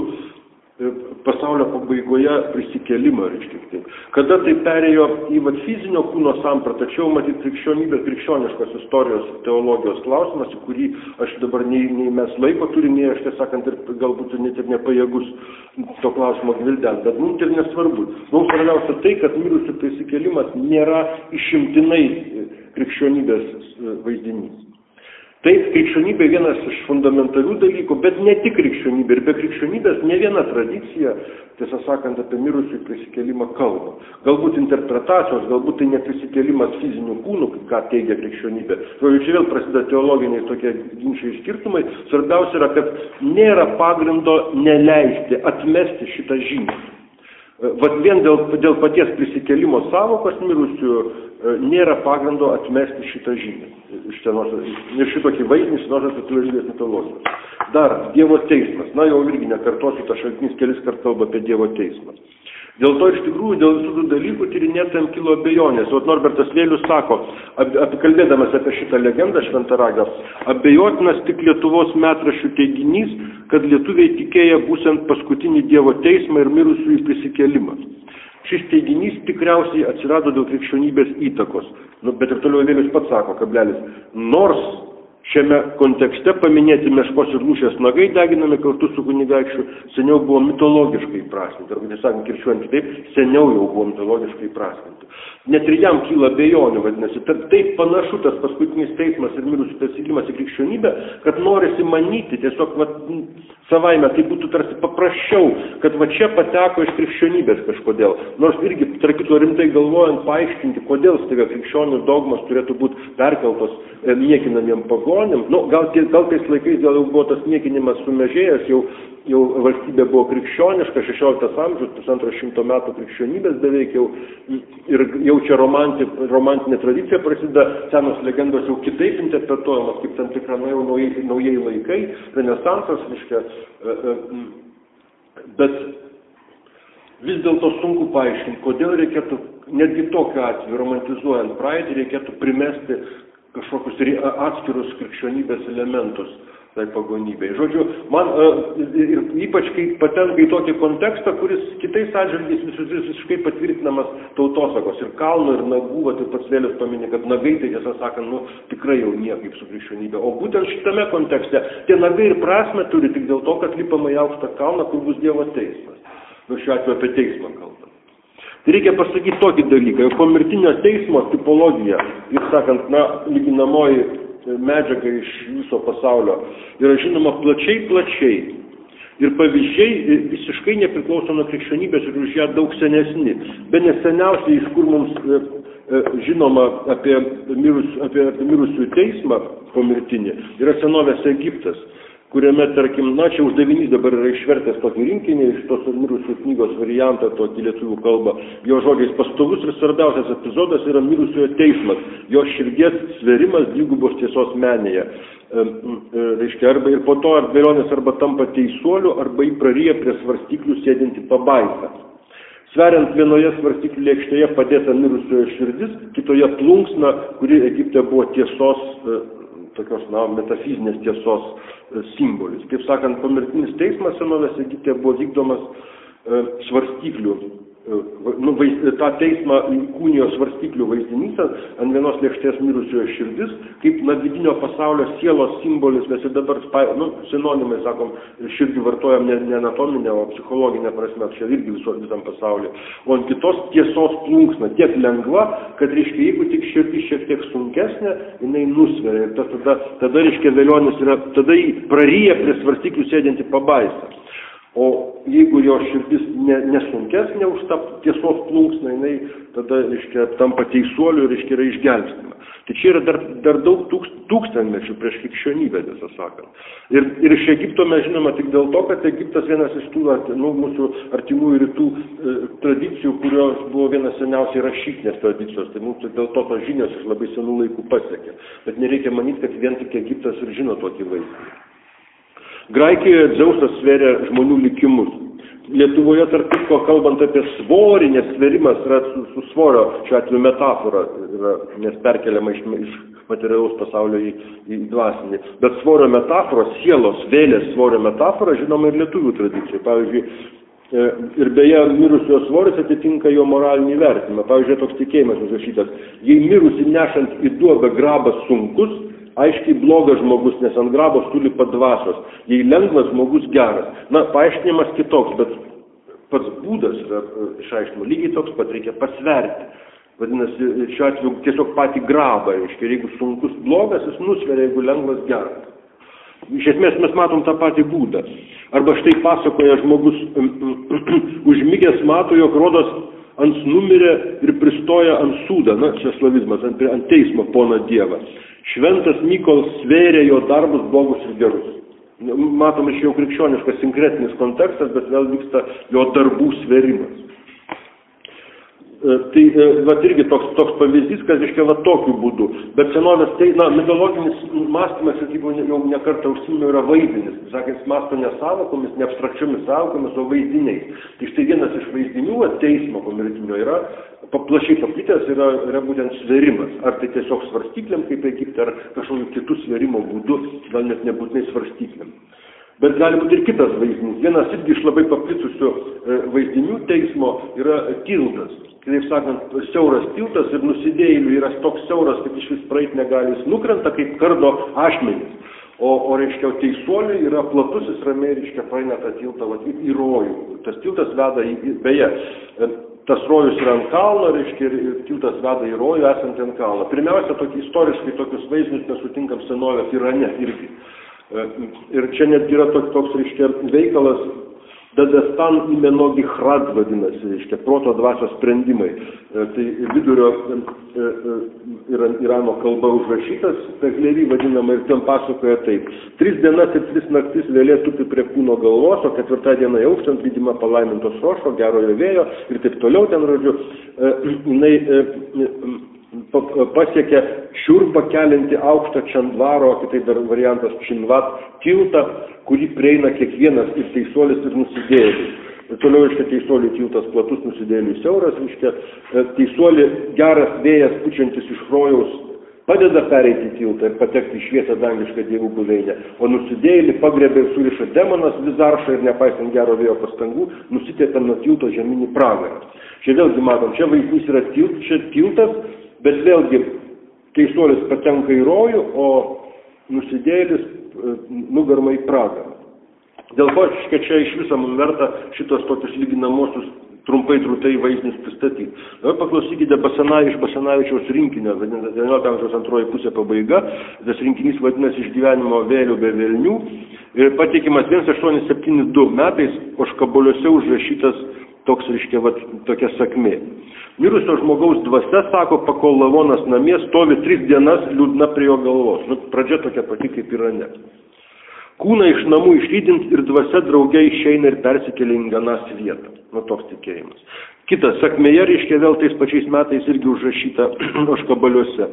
pasaulio pabaigoje prisikėlimą, reiškia. Tai. Kada tai perėjo į va, fizinio kūno sampratą, tačiau matyti krikščionybės, krikščioniškos istorijos teologijos klausimas, į kurį aš dabar nei, nei mes laiko turim, nei aš tiesąkant ir galbūt net ir nepajėgus to klausimo gvildent, bet mums ir nesvarbu. Mums svarbiausia tai, kad mirusių prisikėlimas nėra išimtinai krikščionybės vaizdinys. Taip, krikščionybė vienas iš fundamentalių dalykų, bet ne tik krikščionybė. Ir be krikščionybės ne viena tradicija, tiesą sakant, apie mirusių prisikėlimą kalba. Galbūt interpretacijos, galbūt tai ne prisikėlimas fizinių kūnų, ką teigia krikščionybė. Žodžiu, čia vėl prasideda teologiniai tokie ginčiai skirtumai. Svarbiausia yra, kad nėra pagrindo neleisti, atmesti šitą žinią. Vat vien dėl, dėl paties prisikėlimo savokos mirusių nėra pagrindo atmesti šitą žinią. Ir šitokį vaizdinį senosios religijos mitologijos. Dar Dievo teismas. Na, jau irgi nekartosiu, tas šaltinis kelis kart kalba apie Dievo teismą. Dėl to iš tikrųjų, dėl visų tų dalykų tyrinėtojams kilo abejonės. O Norbertas Vėlius sako, kalbėdamas apie šitą legendą Šventaragio, abejotinas tik Lietuvos metraščių teiginys, kad lietuviai tikėję būsiant paskutinį Dievo teismą ir mirusiųjų prisikėlimą. Šis teiginys tikriausiai atsirado dėl krikščionybės įtakos. Nu, bet ir toliau Vėlius pats sako, kablelis, nors šiame kontekste paminėti meškos ir lūšės nagai deginami kartu su kunigaikščiu seniau buvo mitologiškai įprasminti. Arba, tiesąkant, kirčiuojant kitaip, seniau jau buvo mitologiškai įprasminti. Net ir jam kyla abejonių, vadinasi, taip panašu tas paskutinis teismas ir mirusių prisikėlimas į krikščionybę, kad norisi manyti, tiesiog va, savaime tai būtų tarsi paprasčiau, kad va čia pateko iš krikščionybės kažkodėl. Nors irgi, tarp kito rimtai galvojant, paaiškinti, kodėl staiga krikščionių dogmos turėtų būti perkeltos niekinamiem pagonėm. Nu, gal, gal tais laikais gal jau buvo tas niekinimas sumažėjęs, jau jau valstybė buvo krikščioniška, šešioliktas amžius, pusantro šimto metų krikščionybės beveik jau, ir jau čia romanti, romantinė tradicija prasideda, senos legendos jau kitaip interpretuojamos, kaip tam tikra nu, jau naujai, naujai laikai, renesansas, reiškia, bet vis dėlto sunku paaiškinti, kodėl reikėtų, netgi tokiu atveju, romantizuojant praeitį, reikėtų primesti kažkokius atskirus krikščionybės elementus tai pagonybei. Žodžiu, man ir ypač kai patenka į tokį kontekstą, kuris kitais atžvilgiais vis, vis, visiškai patvirtinamas tautosakos. Ir kalno, ir nagų, va, tai pats Vėlius paminė, kad nagai, tai tiesą sakant, nu, tikrai jau niekaip su krikščionybė. O būtent šitame kontekste tie nagai ir prasme turi tik dėl to, kad lipama į aukštą kalną, kur bus Dievo teismas. Nu, šiuo atveju apie teismą kalbant. Tai reikia pasakyti tokį dalyką, jo pomirtinio teismo tipologija, ir sakant, na, lyginamoji medžiaga iš viso pasaulio yra žinoma plačiai, plačiai. Ir pavyzdžiai visiškai nepriklauso nuo krikščionybės ir už ją daug senesni. Be neseniausiai, iš kur mums e, e, žinoma apie, mirus, apie, apie mirusių teismą pomirtinį, yra senovės Egiptas, kuriame, tarkim, na, čia uždavinys dabar yra išvertęs tokį rinkinį, iš tos mirusių knygos variantą, tokį lietuvių kalbą. Jo žodžiais pastovus ir svarbiausias epizodas yra mirusiojo teismas, jo širdies sverimas dvigubos tiesos menėje. E, e, reiškia, arba ir po to ar dėlionės arba tampa teisuoliu, arba jį praryja prie svarstyklių sėdinti pabaisą. Sveriant vienoje svarstyklių lėkštėje padėta mirusiojo širdis, kitoje plunksna, kuri Egipte buvo tiesos, e, tokios, na, metafizinės tiesos simbolis. Kaip sakant, pomirtinis teismas senovės Egipte buvo vykdomas e, svarstyklių. E, nu, vaiz, tą teismą įkūnijo svarstyklių vaizdinys, ant vienos lėkštės mirusiojo širdis, kaip na, vidinio pasaulio sielos simbolis, mes ir dabar, nu, sinonimai, sakom, širdį vartojam ne, ne anatominę, o psichologinę prasme, čia irgi viso, visam pasaulyje. O ant kitos tiesos plunksna tiek lengva, kad, reiškia, jeigu tik širdis šiek tiek sunkesnė, jinai nusveria. Ir tada, tada reiškia, velionis yra, tada jį praryja prie svarstyklių sėdinti pabaisą. O jeigu jo širdis ne, nesunkesnė už tą tiesos plunksną, jinai tada, reiškia, tampa teisuoliu ir, reiškia, yra išgelbstima. Tai čia yra dar, dar daug tūkst, tūkstantmečių prieš krikščionybę, tiesą sakant. Ir, ir iš Egipto mes žinoma tik dėl to, kad Egiptas vienas iš tų, nu, mūsų artimųjų rytų e, tradicijų, kurios buvo vienas seniausiai rašytinės tradicijos. Tai mums dėl to tos žinios iš labai senų laikų pasiekė. Bet nereikia manyti, kad vien tik Egiptas ir žino tokį vaizdinį. Graikijoje Dzeusas svėrė žmonių likimus. Lietuvoje, tarp kitko, kalbant apie svorį, nes svėrimas yra su, su svorio, šiuo atveju metafora, yra, nes perkeliama iš, iš materialaus pasaulio į, į dvasinį. Bet svorio metafora, sielos, vėlės svorio metafora, žinoma, ir lietuvių tradicijai. Pavyzdžiui, ir beje, mirusiojo svoris atitinka jo moralinį vertimą. Pavyzdžiui, toks tikėjimas užrašytas. Jei mirusi nešant į duobę grabas sunkus, aiškiai blogas žmogus, nes ant grabos tulipa dvasios. Jei lengvas žmogus geras. Na, paaiškinimas kitoks, bet pats būdas yra išaiškinimo. Lygiai toks pat reikia pasverti. Vadinasi, šiuo atveju tiesiog patį grabą, reiškia, jeigu sunkus blogas, jis nusveria, jeigu lengvas geras. Iš esmės mes matom tą patį būdą. Arba štai pasakoja žmogus užmigęs mato, jog rodos ant numirė ir pristoja ant sūdą, na, čia slavizmas, ant, ant teismo pona Dievą. Šventas Mykolas svėrė jo darbus blogus ir gerus. Matom iš jau krikščioniškas sinkretinis kontekstas, bet vėl vyksta jo darbų svėrimas. Tai va, irgi toks, toks pavyzdys, kad iškia va tokiu būdu. Bet senovės, tai, na, mitologinis mąstymas, kaip jau nekartą užsiminiau, yra vaizdinis. Sakant, mąsto ne sąvokomis, ne abstrakčiomis sąvokomis, o vaizdiniais. Tai štai vienas iš vaizdinių, teismo pomirtinio, yra plačiai paplitęs, yra, yra būtent svėrimas. Ar tai tiesiog svarstyklėm, kaip Egipte, ar kažkokiu kitų svėrimo būdu, gal net nebūtinai svarstyklėm. Bet gali būti ir kitas vaizdinys. Vienas irgi iš labai paplitusių vaizdinių teismo yra tiltas. Kitaip sakant, siauras tiltas ir nusidėjėlių yra toks siauras, kad iš vis praeit negali, jis nukrenta kaip kardo ašmenys. O, o reiškia, teisuoliui yra platus, jis ramiai, reiškia, praeina tą tiltą va, į rojų. Tas tiltas veda į, beje, tas rojus yra ant kalno, reiškia, ir tiltas veda į rojų esant ant kalno. Pirmiausia, tokį, istoriškai tokius vaizdinius mes sutinkam senovės Irane irgi. Ir čia net yra toks, toks reiškia, veikalas Dadastan imenogi hrad vadinasi, reiškia, proto dvasios sprendimai. Tai vidurio Irano kalba užrašytas, Pehlevi vadinama, ir ten pasakoja taip. Tris dienas ir tris naktis vėlė tupi prie kūno galvos, o ketvirtą dieną auštant lydima palaimintos rošo, gerojo vėjo ir taip toliau ten, žodžiu, jinai pasiekė šiurpą kelinti aukštą Čandvaro, kitaip dar variantas Činvat, tiltą, kurį prieina kiekvienas ir teisuolis ir nusidėjėlis. Ir toliau, reiškia, teisuolių tiltas platus, nusidėjėlių siauras, reiškia, teisuolį geras vėjas pučiantis iš rojaus padeda pereiti tiltą ir patekti į šviesą dangišką dievų buveinę, o nusidėjėlį pagrebė ir suriša demonas Vizaršą ir nepaisant gero vėjo pastangų, nusitėpė nuo tilto žeminį pragarą. Čia vėlgi matom, čia vaizdinys yra tilt, čia tiltas, bet vėlgi teisuolis patenka į rojų, o nusidėjėlis nugarma į pragarą. Dėl ko čia iš viso mums verta šitos tokius lyginamosius trumpai trūtai vaizdinius pristatyti. Dabar paklausykite Basana, iš Basanavičiaus rinkinio, devyniolikto amžiaus antroji pusė pabaiga, tas rinkinys vadinasi Išgyvenimo vėlių be velnių ir pateikimas vienas aštuoni septyni du metais, Oškaboliuose užrašytas toks, reiškia, vat, tokia sakmė. Mirusio žmogaus dvasia, sako, pakol lavonas namie, stovi tris dienas liūdna prie jo galvos. Nu, pradžia tokia pati kaip Irane. Kūną iš namų išlydint ir dvasia drauge išeina ir persikelia į ganas vietą. Nu, toks tikėjimas. Kitas sakmėje, reiškia, vėl tais pačiais metais irgi užrašyta Oškabaliuose.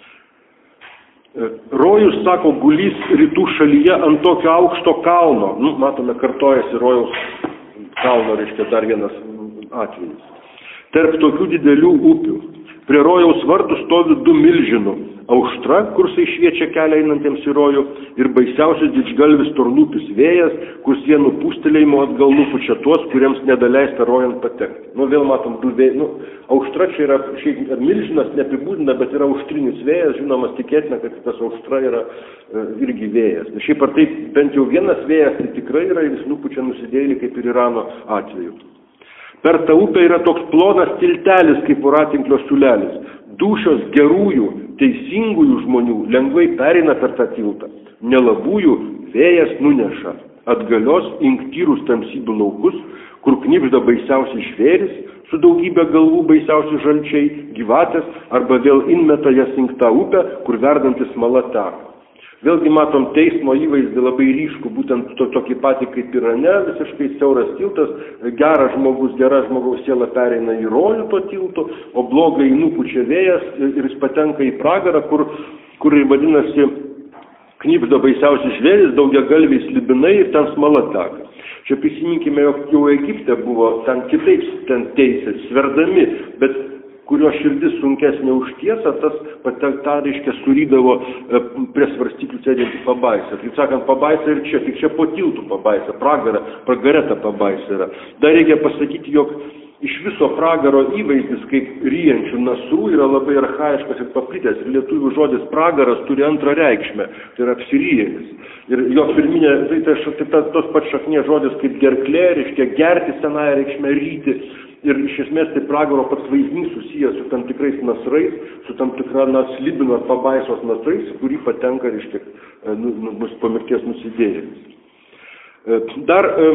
Rojus, sako, gulys rytų šalyje ant tokio aukšto kalno. Nu, matome, kartojasi rojaus kalno, reiškia, dar vienas atvejis. Tarp tokių didelių upių. Prie rojaus vartų stovi du milžinų. Auštra, kursai šviečia kelią einantiems į rojų, ir baisiausias didžgalvis tornupis vėjas, kurs vienu pūstelėjimu atgal nupučia tuos, kuriems nedaleista rojant patekti. Nu, vėl matom, du vėjai. Nu, auštra čia yra, šiaip milžinas neapibūdina, bet yra auštrinis vėjas, žinomas, tikėtina, kad tas auštra yra e, irgi vėjas. Šiaip ar taip, bent jau vienas vėjas tai tikrai yra, ir jis nupučia nusidėjėlį, kaip ir Irano atveju. Per tą upę yra toks plonas tiltelis, kaip voratinklio siūlelis. Dūšios gerųjų, teisingųjų žmonių lengvai pereina per tą tiltą. Nelabųjų vėjas nuneša. Atgalios inktyrus tamsybių laukus, kur knibžda baisiausiai žvėris, su daugybė galvų baisiausiai žalčiai, gyvatės, arba vėl inmeta jas inktą upę, kur verdantis smala teka. Vėlgi matom teismo įvaizdį labai ryškų, būtent to, tokį patį kaip Irane, visiškai siauras tiltas, geras žmogus, gera žmogaus siela pereina į rojų to tilto, o blogai nupučia vėjas ir jis patenka į pragarą, kur, kur vadinasi knibžda baisiausiai žvėris, daugiagalviai slibinai ir ten smala teka. Čia prisiminkime, jog jau Egipte buvo ten kitaip ten teisės, sverdami, bet kurio širdis sunkesnė už tiesą, tas patekta, reiškia, surydavo e, prie svarstyklių sėdinti pabaisą. Taip sakant, pabaisa ir čia, tik čia po tiltų pabaisa, pragara, pragareta pabaisa yra. Dar reikia pasakyti, jog iš viso pragaro įvaizdis, kaip ryjančių nasrų, yra labai archaiškas ir paplitęs. Lietuvių žodis pragaras turi antrą reikšmę, tai yra apsiryjėlis. Ir jo pirminė, tai, tai, tai, tai tos pats šaknės žodis kaip gerklė, reiškia gerti senąją reikšmę ryti. Ir iš esmės tai pragaro pats vaizdinys susijęs su tam tikrais nasrais, su tam tikra slibino ar pabaisos nasrais, kurį patenka, reiškia, nu, nu, bus po mirties nusidėjėlis. Dar e,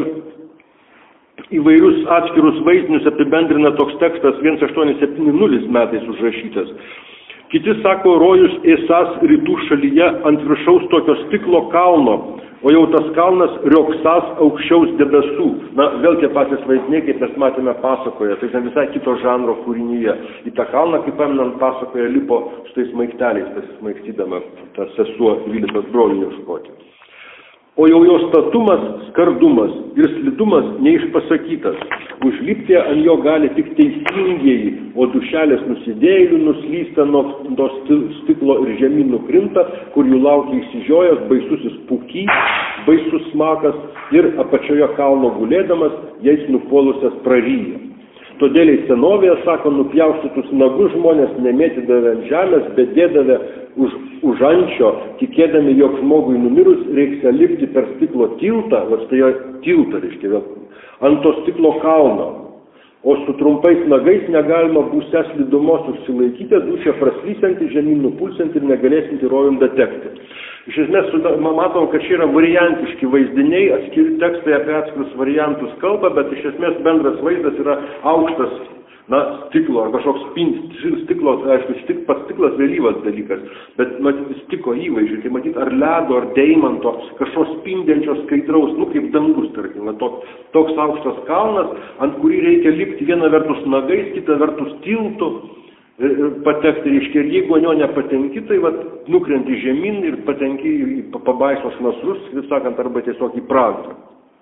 įvairius atskirus vaizdinius apibendrina toks tekstas vienas aštuoni septyni nulis metais užrašytas. Kiti sako, rojus esas rytų šalyje ant viršaus tokio stiklo kalno, o jau tas kalnas rioksas aukščiaus debesų. Na, vėl tie patys vaizdiniai, kaip mes matėme pasakoje, tai ten visai kito žanro kūrinyje. Į tą kalną, kaip paminant, pasakoje lipo su tais maikteliais, pasismaikstydama tą sesuo dvylikos brolių ieškoti. O jau jos statumas, skardumas ir slidumas neišpasakytas. Užlipti ant jo gali tik teisingieji, o dušelės nusidėjėlių nuslysta nuo to stiklo ir žemyn nukrinta, kur jų laukia išsižiojęs baisusis pūky, baisus smakas ir apačioje kalno gulėdamas, jais nupuolusias praryja. Todėl į senovėje, sako, nupjaustytus nagus žmonės nemėtydavę ant žemės, bet dėdavę už, už ančio, tikėdami, jog žmogui numirus reiks lipti per stiklo tiltą, va štai tiltą, reiškia, vėl, ant to stiklo kalno. O su trumpais nagais negalima būsės lydumos užsilaikyti, dušę praslysianti, žemyn nupulsianti ir negalėsinti rojum detekti. Iš esmės, matom, kad čia yra variantiški vaizdiniai, atskiri tekstai apie atskirus variantus kalba, bet iš esmės bendras vaizdas yra aukštas, na, stiklo, ar kažkoks stiklo, aišku, stik, pats stiklas vėlyvas dalykas, bet matyti stiko įvaizdžiai, tai matyti ar ledo, ar deimanto, kažkos spindinčios skaidraus, nu kaip dangus, tarkim, toks, toks aukštas kalnas, ant kurį reikia lipti viena vertus nagais, kita vertus tiltu, patekti, reiškia, ir jeigu jo nepatenki, tai vat, nukrenti žemyn ir patenki į pabaisos nasrus, vis sakant, arba tiesiog į pragarą.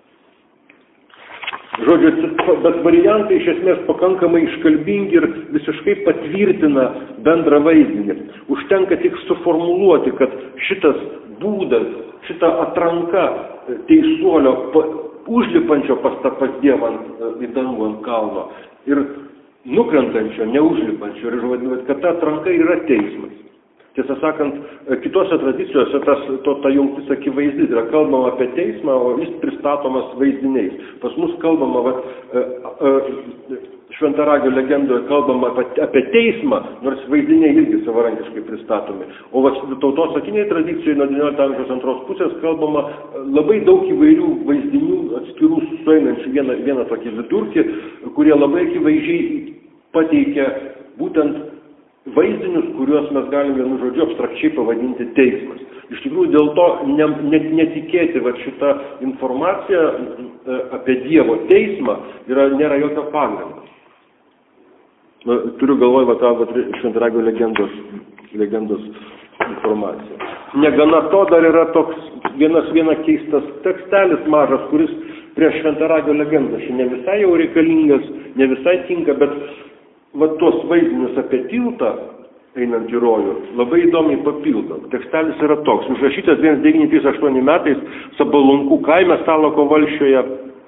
Žodžiu, bet variantai iš esmės pakankamai iškalbingi ir visiškai patvirtina bendrą vaizdinį. Užtenka tik suformuluoti, kad šitas būdas, šita atranka teisuolio užlipančio pas tą pas Dievą į dangų ant kalno ir nukrentančio, neužlipančio, ir vadinasi, kad ta atranka yra teismas. Tiesą sakant, kitose tradicijose tas, to, ta jungtis akivaizdi, yra kalbama apie teismą, o jis pristatomas vaizdiniais. Pas mus kalbama, vat, Šventaragio legendoje kalbama apie teismą, nors vaizdiniai irgi savarankiškai pristatomi. O vat, tautosakiniai tradicijoje nuo devyniolikto amžiaus antros pusės kalbama labai daug įvairių vaizdinių atskirų sueinančių vieną, vieną tokį vidurkį, kurie labai akivaizdžiai pateikia būtent vaizdinius, kuriuos mes galime vienu žodžiu abstrakčiai pavadinti teismas. Iš tikrųjų, dėl to ne, net netikėti va, šitą informaciją apie Dievo teismą yra, nėra jokio pagrindo. Turiu galvoj va, tą va, Šventaragio legendos, legendos informaciją. Negana to dar yra toks vienas viena keistas tekstelis mažas, kuris prie Šventaragio legendos ne visai jau reikalingas, ne visai tinka, bet va tuos vaizdinius apie tiltą, einant į rojų, labai įdomiai papildo. Tekstelis yra toks, užrašytas tūkstantis devyni šimtai trisdešimt aštuoni metais Sabolunkų kaime Salako valsčioje.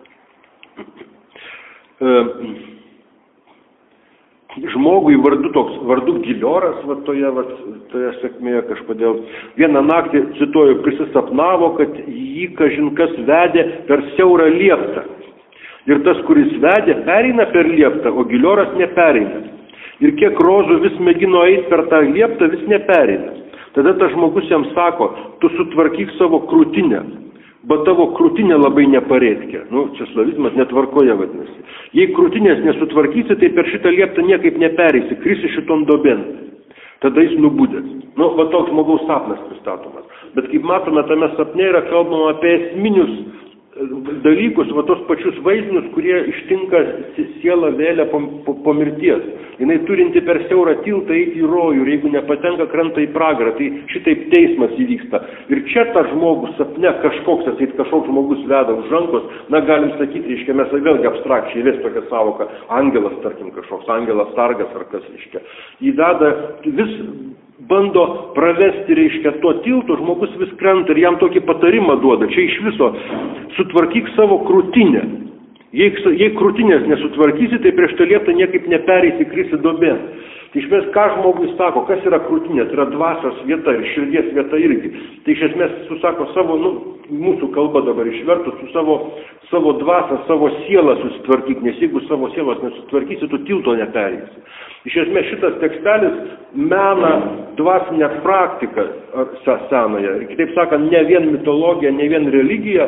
E, žmogui vardu toks, vardu Gilioras, va toje, va, toje sakmėje kažkodėl. Vieną naktį, cituoju, prisisapnavo, kad jį kažinkas vedė per siaurą lieptą. Ir tas, kuris vedė, pereina per lieptą, o Gilioras nepereina. Ir kiek rozų vis mėgino eiti per tą lieptą, vis nepereina. Tada tas žmogus jam sako, tu sutvarkyk savo krūtinę, bet tavo krūtinė labai neparėtkė. Nu, čia slavizmas netvarkoje vadinasi. Jei krūtinės nesutvarkysi, tai per šitą lieptą niekaip nepereisi, krisi šiton dobėn. Tada jis nubudęs. Nu, va toks žmogaus sapnas pristatomas. Bet kaip matome, tame sapne yra kalbama apie esminius dalykus, va tos pačius vaizdinius, kurie ištinka sielą vėlę po, po, po mirties. Jinai turinti per siaurą tiltą eiti į rojų ir jeigu nepatenka, krenta į pragarą, tai šitaip teismas įvyksta. Ir čia tas žmogus sapne kažkoks, atseit kažkoks žmogus veda už rankos, na galim sakyti, reiškia, mes vėlgi abstrakčiai vės tokią savoką, angelas, tarkim, kažkoks, angelas sargas ar kas, reiškia. Įveda vis bando pravesti, reiškia, to tilto, žmogus vis krenta ir jam tokį patarimą duoda. Čia iš viso sutvarkyk savo krūtinę. Jei, jei krūtinės nesutvarkysi, tai prieš tą lieptą niekaip nepereisi, krisi dobėn. Tai iš esmės, ką žmogus sako, kas yra krūtinė, tai yra dvasios vieta ir širdies vieta irgi. Tai iš esmės, susako savo, nu, mūsų kalba dabar išvertus, su savo, savo dvasą, savo sielą susitvarkyk, nes jeigu savo sielos nesutvarkysi, tu tilto nepereisi. Iš esmės, šitas tekstelis mena dvasinę praktiką senąją. Kitaip sakant, ne vien mitologiją, ne vien religiją,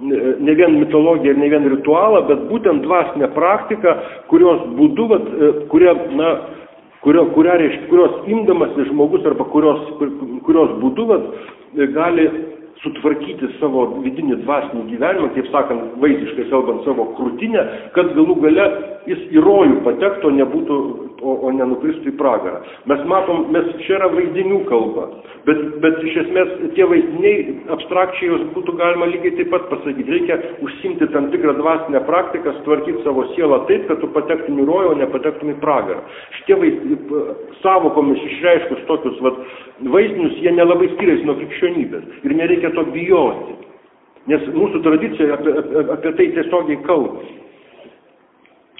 ne vien mitologiją ir ne vien ritualą, bet būtent dvasinę praktiką, kurios būdu, vat, kuria, na, kurio, kuria, kurios imdamas žmogus arba kurios, kurios būdu vat, gali sutvarkyti savo vidinį dvasinį gyvenimą, kaip sakant, vaisiškai kalbant savo krūtinę, kad galų gale jis į rojų patektų, nebūtų, o, o nenukristų į pragarą. Mes matom, mes čia yra vaizdinių kalba, bet, bet iš esmės tie vaizdiniai abstrakčiai jos būtų galima lygiai taip pat pasakyti. Reikia užsimti tam tikrą dvasinę praktiką, sutvarkyti savo sielą taip, kad tu patektum į rojų, o nepatektum į pragarą. Šitie vaizdiniai, savokomis išreiškus tokius vat, vaizdinius, jie nelabai skiriasi nuo krikščionybės ir nereikia to bijoti, nes mūsų tradicija apie, apie, apie tai tiesiogiai kalba.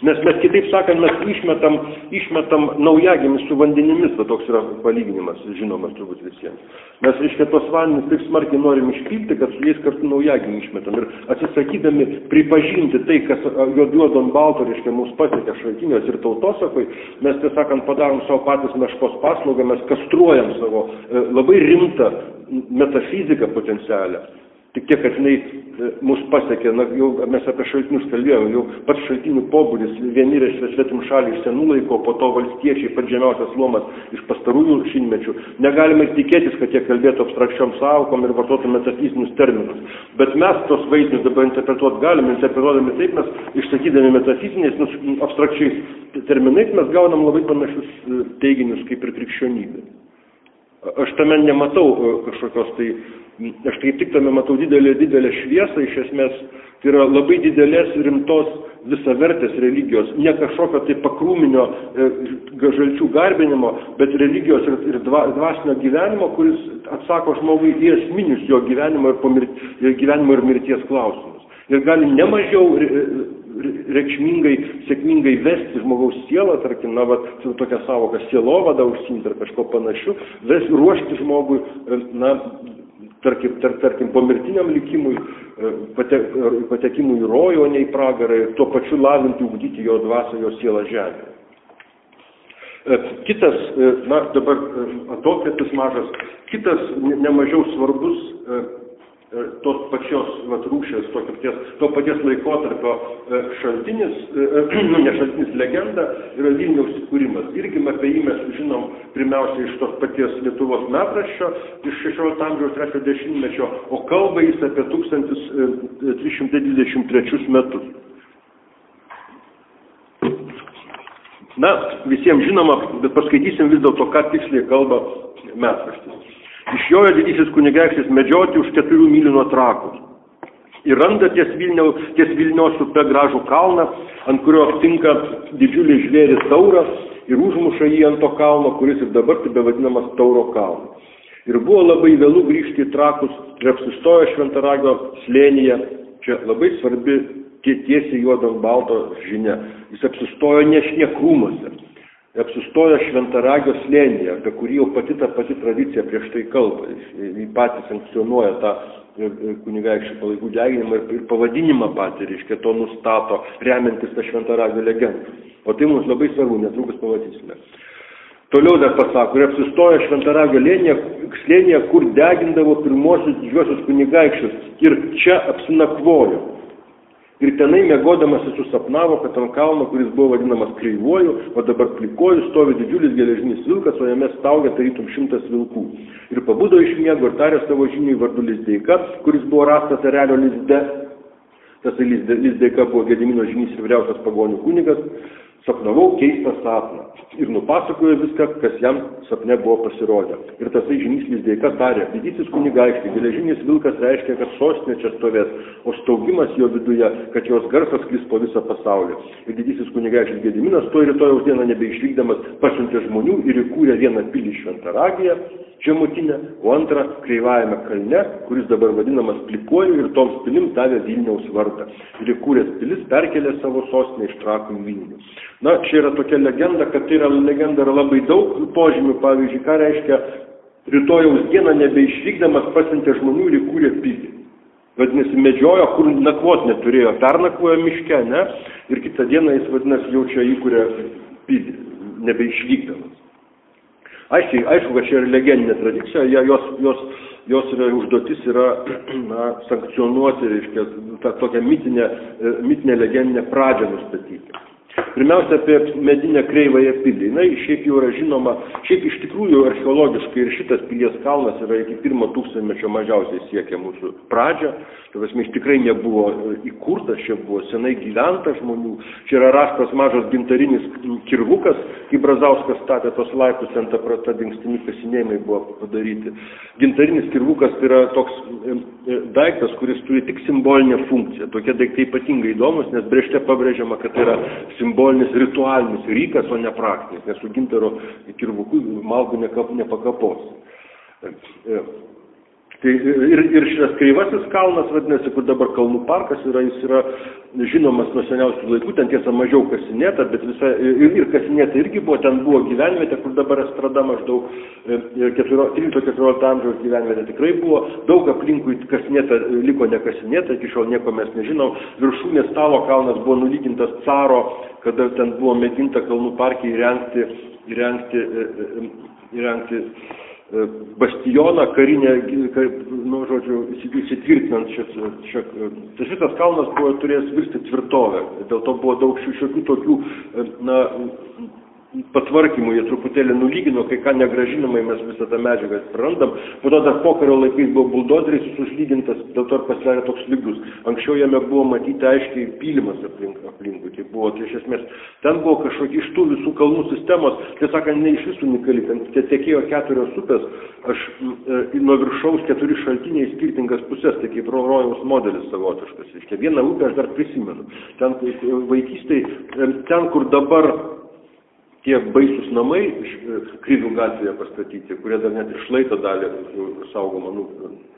Nes mes, kitaip sakant, mes išmetam, išmetam naujagimis su vandenimis, va toks yra palyginimas, žinomas turbūt visiems. Mes, reiškia, tos vandenis taip smarkiai norim išpilti, kad su jais kartu naujagimį išmetam. Ir atsisakydami pripažinti tai, kas juoduodu ant balto, reiškia, mūsų pasiekia šaltiniuose ir tautosakoj, mes, tai sakant, padarom savo patys meškos paslaugą, mes kastruojam savo e, labai rimtą metafiziką potencialią. Tik tiek, kad jinai mūsų pasiekė, na, jau mes apie šaltinius kalbėjome, jau pats šaltinių pobūdis, vieni reiškia svetim šaliai iš senų laiko, po to valstiečiai, pats žemiausias luomas iš pastarųjų šimtmečių. Negalime tikėtis, kad jie kalbėtų abstrakčiom sąvokom ir vartotų metafizinius terminus. Bet mes tos vaizdinius dabar interpretuoti galime, interpretuodami taip, mes išsakydami metafiziniais, nu, abstrakčiais terminais, mes gaunam labai panašius teiginius kaip ir krikščionybė. Aš tame nematau kažkokios tai, aš kaip tik tame matau didelę, didelę šviesą, iš esmės, tai yra labai didelės rimtos visavertės religijos, ne kažkokio tai pakrūminio e, žalčių garbinimo, bet religijos ir, ir dva, dvasinio gyvenimo, kuris atsako žmogui į esminius jo gyvenimo ir, pomirti, gyvenimo ir mirties klausimus. Ir gali nemažiau reikšmingai, sėkmingai vesti žmogaus sielą, tarkim, na, va, tokia savoka sielovada užsiimti ar kažko panašiu, ves, ruošti žmogui, na, tarkim, tar, tarkim pomirtiniam likimui, pate, patekimui į rojų, o ne į pragarą, ir tuo pačiu lavinti, ugdyti jo dvasią, jo sielą žemėje. Kitas, na, dabar atokvėpis mažas, kitas nemažiau svarbus tos pačios vat, rūšės, to, ties, to paties laikotarpio šaltinis, nu ne šaltinis, legenda, yra Vilniaus įkūrimas. Irgi apie jį mes žinom pirmiausia iš tos paties Lietuvos metraščio, iš šešiolikto amžiaus trečiojo dešimtmečio, o kalba jis apie tūkstantis trys šimtai dvidešimt trečius metus. Na, visiems žinoma, bet paskaitysim vis dėlto, ką tiksliai kalba metraštis. Išjojo didysis kunigaikštis medžioti už keturių mylių nuo Trakų. Ir randa ties, Vilnio, ties Vilnios upe gražų kalną, ant kurio aptinka didžiulį žvėrį taurą ir užmuša jį ant to kalno, kuris ir dabar taip vadinamas Tauro kalnu. Ir buvo labai vėlų grįžti į Trakus ir apsistojo Šventaragio slėnyje. Čia labai svarbi tiesiai juodo ant balto žinia. Jis apsistojo ne krūmuose. Apsistojo Šventaragio slėnyje, apie kurį jau pati ta pati tradicija prieš tai kalba. Jis patys sankcionuoja tą kunigaikščių palaikų deginimą ir pavadinimą patį, reiškia, to nustato, remiantis tą Šventaragio legendą. O tai mums labai svarbu, netrukus pamatysime. Toliau dar pasako, ir apsistojo Šventaragio slėnyje, kur degindavo pirmosius didžiuosius kunigaikščius ir čia apsinakvojo. Ir tenai miegodamas jis susapnavo, kad ant kalno, kuris buvo vadinamas Kreivuoju, o dabar Plikoju, stovi didžiulis geležinis vilkas, o jame staugia tarytum šimtas vilkų. Ir pabudo iš miego ir tarė savo žiniui vardu Lizdeika, kuris buvo rastas erelio lizde. Tas Lizdeika buvo Gedimino žynys ir vyriausias pagonių kunigas. Sapnavau keistą sapną ir nupasakojo viską, kas jam sapne buvo pasirodę. Ir tasai žynys Lizdeika tarė, didysis kunigaikštis, geležinis vilkas reiškia, kad sostinė čia stovės, o staugimas jo viduje, kad jos garsas sklis po visą pasaulį. Ir didysis kunigaikštis Gediminas to rytojaus dieną nebeišvykdamas pasiuntė žmonių ir įkūrė vieną pilį Šventaragyje, žemutinę, o antrą Kreivajame kalne, kuris dabar vadinamas Plikuoju, ir toms pilims davė Vilniaus vardą. Ir įkūręs pilis perkelė savo sostinę iš Trakų į Vilnių. Na, čia yra tokia legenda, kad tai yra legenda yra labai daug požymių, pavyzdžiui, ką reiškia rytojaus dieną nebeišvykdamas pasiuntė žmonių ir įkūrė pilį. Vadinasi, medžiojo, kur nakvot neturėjo, pernakvojo miške, ne? Ir kitą dieną jis, vadinasi, jau čia įkūrė pilį, nebeišvykdamas. Aiškiai, aišku, kad čia yra legendinė tradicija, jos, jos, jos yra, užduotis yra na, sankcionuoti, reiškia, tą tokią mitinę, mitinę legendinę pradžią nustatyti. Pirmiausia, apie medinę Kreivąją pilį. Na, šiaip jau yra žinoma, šiaip iš tikrųjų archeologiškai ir šitas pilies kalnas yra iki pirmo tūkstantmečio mažiausiai siekia mūsų pradžią. Tai prasme, iš tikrai nebuvo įkurtas, čia buvo senai gyventa žmonių. Čia yra rastas mažas gintarinis kirvukas, kai Brazauskas statė tos laiptus, ant aprata dingstimi kasinėjimai buvo padaryti. Gintarinis kirvukas tai yra toks daiktas, kuris turi tik simbolinę funkciją. Tokie daiktai ypatingai įdomus, nes brėžte pabrėžiama, kad tai yra simbolinis ritualinis rykas, o ne praktinis, nes su gintaro kirvuku malkų nepakapos. Tai ir, ir šitas kreivasis kalnas, vadinasi, kur dabar Kalnų parkas yra, jis yra žinomas nuo seniausių laikų, ten tiesa mažiau kasinėta, bet visa, ir, ir kasinėta irgi buvo, ten buvo gyvenvietė, kur dabar estrada maždaug trylikto keturiolikto amžiaus gyvenvietė tikrai buvo, daug aplinkui kasinėta liko nekasinėta, iki šiol nieko mes nežinom, viršūnės Stalo kalnas buvo nulygintas caro, kada ten buvo mėginta Kalnų parke įrengti, įrengti, įrengti bastioną karinę, nu, žodžiu, įsitvirtinant šis, šia, tai šitas kalnas buvo turėjęs virsti tvirtovę, dėl to buvo daug šiokių tokių, na, patvarkymų, jie truputėlį nulygino, kai ką negražinamai mes visą tą medžiagą prarandam, po to dar pokario laikais buvo buldozeriais užlygintas, dėl to ir pasidarė toks lygus. Anksčiau jame buvo matyti aiškiai pylimas aplink, aplinkui, tai buvo, tai iš esmės, ten buvo kažkokie iš tų visų kalnų sistemos, tai sakant, ne iš visų unikali, ten tekėjo keturios upės, aš e, nuo viršaus keturi šaltiniai skirtingas pusės, tai kaip rojaus modelis savotiškas, reiškia, vieną upę aš dar prisimenu, ten vaikystėj, ten, kur dabar tie baisus namai Kryžių gatvėje pastatyti, kurie dar net ir šlaito dalį saugoma nu,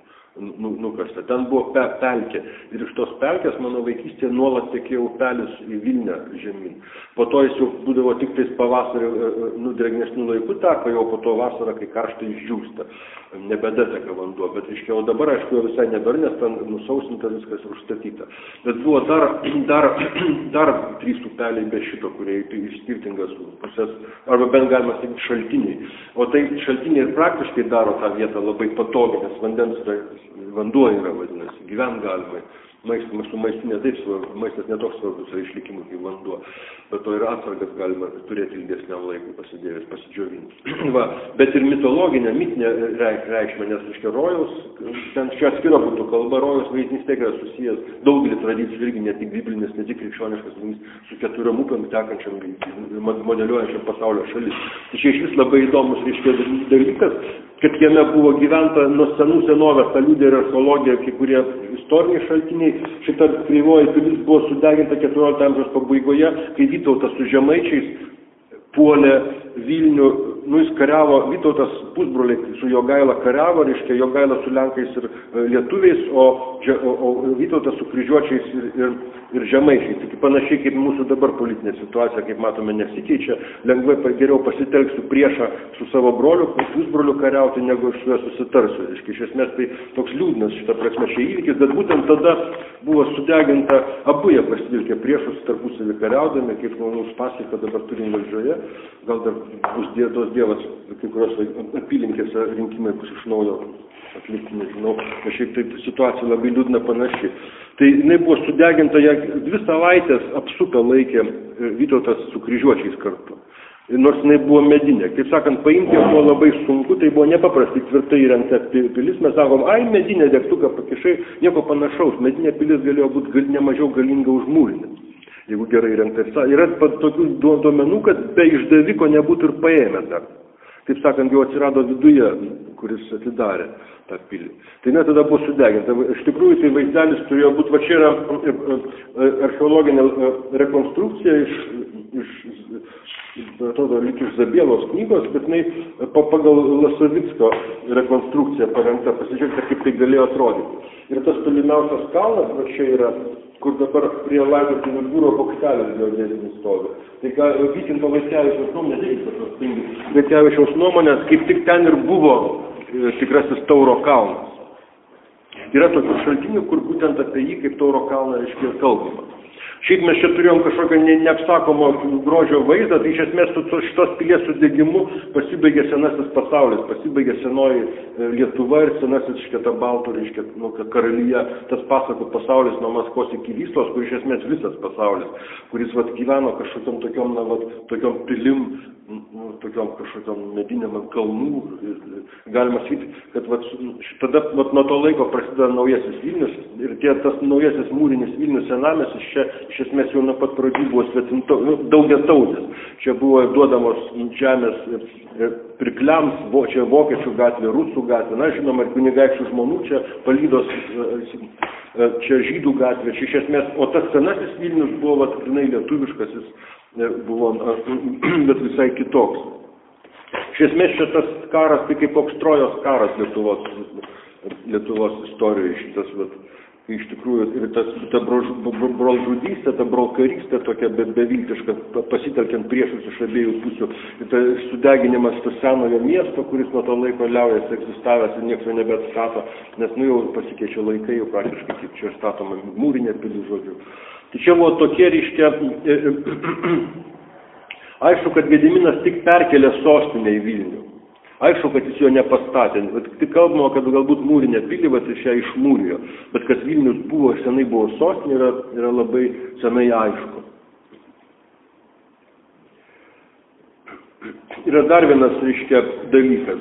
nu, nukasta. Ten buvo pe, pelkė ir iš tos pelkės mano vaikystėje nuolat tekėjo upelis į Vilnią žemyn. Po to jis jau būdavo tik tais pavasarį nu, drėgnesnių laikų teko, jau po to vasarą, kai karštai išdžiūsta, nebedeteka vanduo. Bet iškiau dabar, aišku, jau visai nebėra, nes ten nusausinta viskas ir užstatyta. Bet buvo dar, dar, dar trys upeliai be šito, kurie iš skirtingas pusės, arba bent galima sakyti šaltiniai. O tai šaltiniai ir praktiškai daro tą vietą labai patogiai, nes vandens yra, vanduo yra, vadinasi, gyvent galima. Maistas, su maistu ne taip svarbu, maistas netoks svarbus yra išlikimui kaip vanduo, bet to ir atsargas galima turėti ilgesniam laikui pasidėjus, pasidžiovinti. Va, bet ir mitologinė, mitinė reikšmė, nes reiškia rojaus, ten čia atskira būtų kalba, rojaus vaizdinys tai yra susijęs daugelį tradicijų irgi ne tik biblinis, ne tik krikščioniškas vaizdinys, su keturiom upėm tekančiam, modeliuojančiam pasaulio šalis. Tai čia iš vis labai įdomus reiškia dalykas, kad jame buvo gyventa nuo senų senovės, tą liudija ir archeologija, kai kurie istoriniai šaltiniai. Šita kreivoji pilis buvo sudeginta keturiolikto amžiaus pabaigoje, kai Vytautas su žemaičiais puolė Vilnių, nu jis kariavo, Vytautas pusbroliai su Jogaila kariavo, reiškia Jogaila su Lenkais ir lietuviais, o, o, o Vytautas su kryžiuočiais ir, ir, ir žemaičiais. Tik panašiai kaip mūsų dabar politinė situacija, kaip matome, nesikeičia, lengvai geriau pasitelksiu priešą su savo broliu, pusbroliu kariauti, negu aš su juo susitarsiu. Reiškia, iš esmės tai toks liūdnas šitą prasme šia įvykis, bet būtent tada buvo sudeginta, abu jie pasivilkė priešus tarpusavį kariaudami, kaip žmonių Uspaskichą dabar turim valdžioje, gal dar bus dėtos dievas, kai kurios apylinkėse rinkimai bus iš naujo atlikti, nežinau, šiaip taip situacija labai liūdna panaši. Tai jinai buvo sudeginta, ją dvi savaitės apsupę laikė Vytautas su kryžiuočiais kartu. Nors jinai buvo medinė. Kaip sakant, paimti buvo labai sunku, tai buvo nepaprastai tvirtai įrengta pilis. Mes sakom, ai, medinė degtuką pakišai, nieko panašaus. Medinė pilis galėjo būti ne mažiau galinga už mūrinę, jeigu gerai įrengta. Yra tokių duomenų, kad be išdaviko nebūtų ir paėmę dar. Taip sakant, jau atsirado viduje, kuris atidarė tą pilį. Tai net tada buvo sudeginta. Iš tikrųjų, tai vaizdelis turėjo būti, va čia yra archeologinė rekonstrukcija iš, iš atrodo, lyg iš Zabielos knygos, bet jinai pagal Lasovicko rekonstrukciją parengta, pasižiūrėkite, kaip tai galėjo atrodyti. Ir tas tolimiausias kalnas, va čia yra, kur dabar prie laidotuvių biuro bokštelis geodėzinis stovi. Tai ką Vykinto Vaitkevičiaus nuomonė, Vaitkevičiaus nuomonės, kaip tik ten ir buvo tikrasis Tauro kalnas. Yra tokių šaltinių, kur būtent apie jį kaip Tauro kalną reiškia kalbama. Šiaip mes čia turėjom kažkokią ne, neapsakomo grožio vaizdą, tai iš esmės su šitos pilies sudegimu pasibaigė senasis pasaulis, pasibaigė senoji Lietuva ir senasis šketa Baltų, reiškia, nu, karalyje, tas pasakų pasaulis nuo Maskvos iki Vyslos, kur iš esmės visas pasaulis, kuris vat, gyveno kažkokiam tokiom, na, vat, tokiom pilim, nu, tokiom kažkokiom mediniam ant kalnų. Galima sakyti, kad vat, tada vat, nuo to laiko prasideda naujasis Vilnius ir tie, tas naujasis mūrinis Vilnius senamiestis čia iš esmės jau nuo pat pradžių buvo svetimto, nu, daugiatautis. Čia buvo duodamos žemės pirkliams, čia vokiečių gatvė, rusų gatvė, na, žinoma, ir kunigaikščių žmonų, čia palydos, čia žydų gatvė, čia iš esmės, o tas senasis Vilnius buvo, vat, grinai lietuviškas, jis buvo, bet visai kitoks. Iš esmės, čia tas karas, tai kaip koks Trojos karas Lietuvos Lietuvos istorijoje šitas, vat, iš tikrųjų, ir tas, ta brolžudystė, ta brolkarystė tokia be, beviltiška, pasitelkiant priešus iš abiejų pusių, ir ta sudeginimas to senojo miesto, kuris nuo to laiko liaujasi egzistavęs ir nieks jo nebeatstato, nes nu jau pasikeičia laikai, jau praktiškai kaip čia statoma mūrinė pilis, žodžiu. Tai čia buvo tokie, reiškia, aišku, kad Gediminas tik perkelė sostinę į Vilnių. Aišku, kad jis jo nepastatė. Tik kalbama, kad galbūt mūrinė pilį, bet iš ją išmūrijo. Bet kad Vilnius buvo, senai buvo sostinė, yra, yra labai senai aišku. Yra dar vienas, reiškia, dalykas.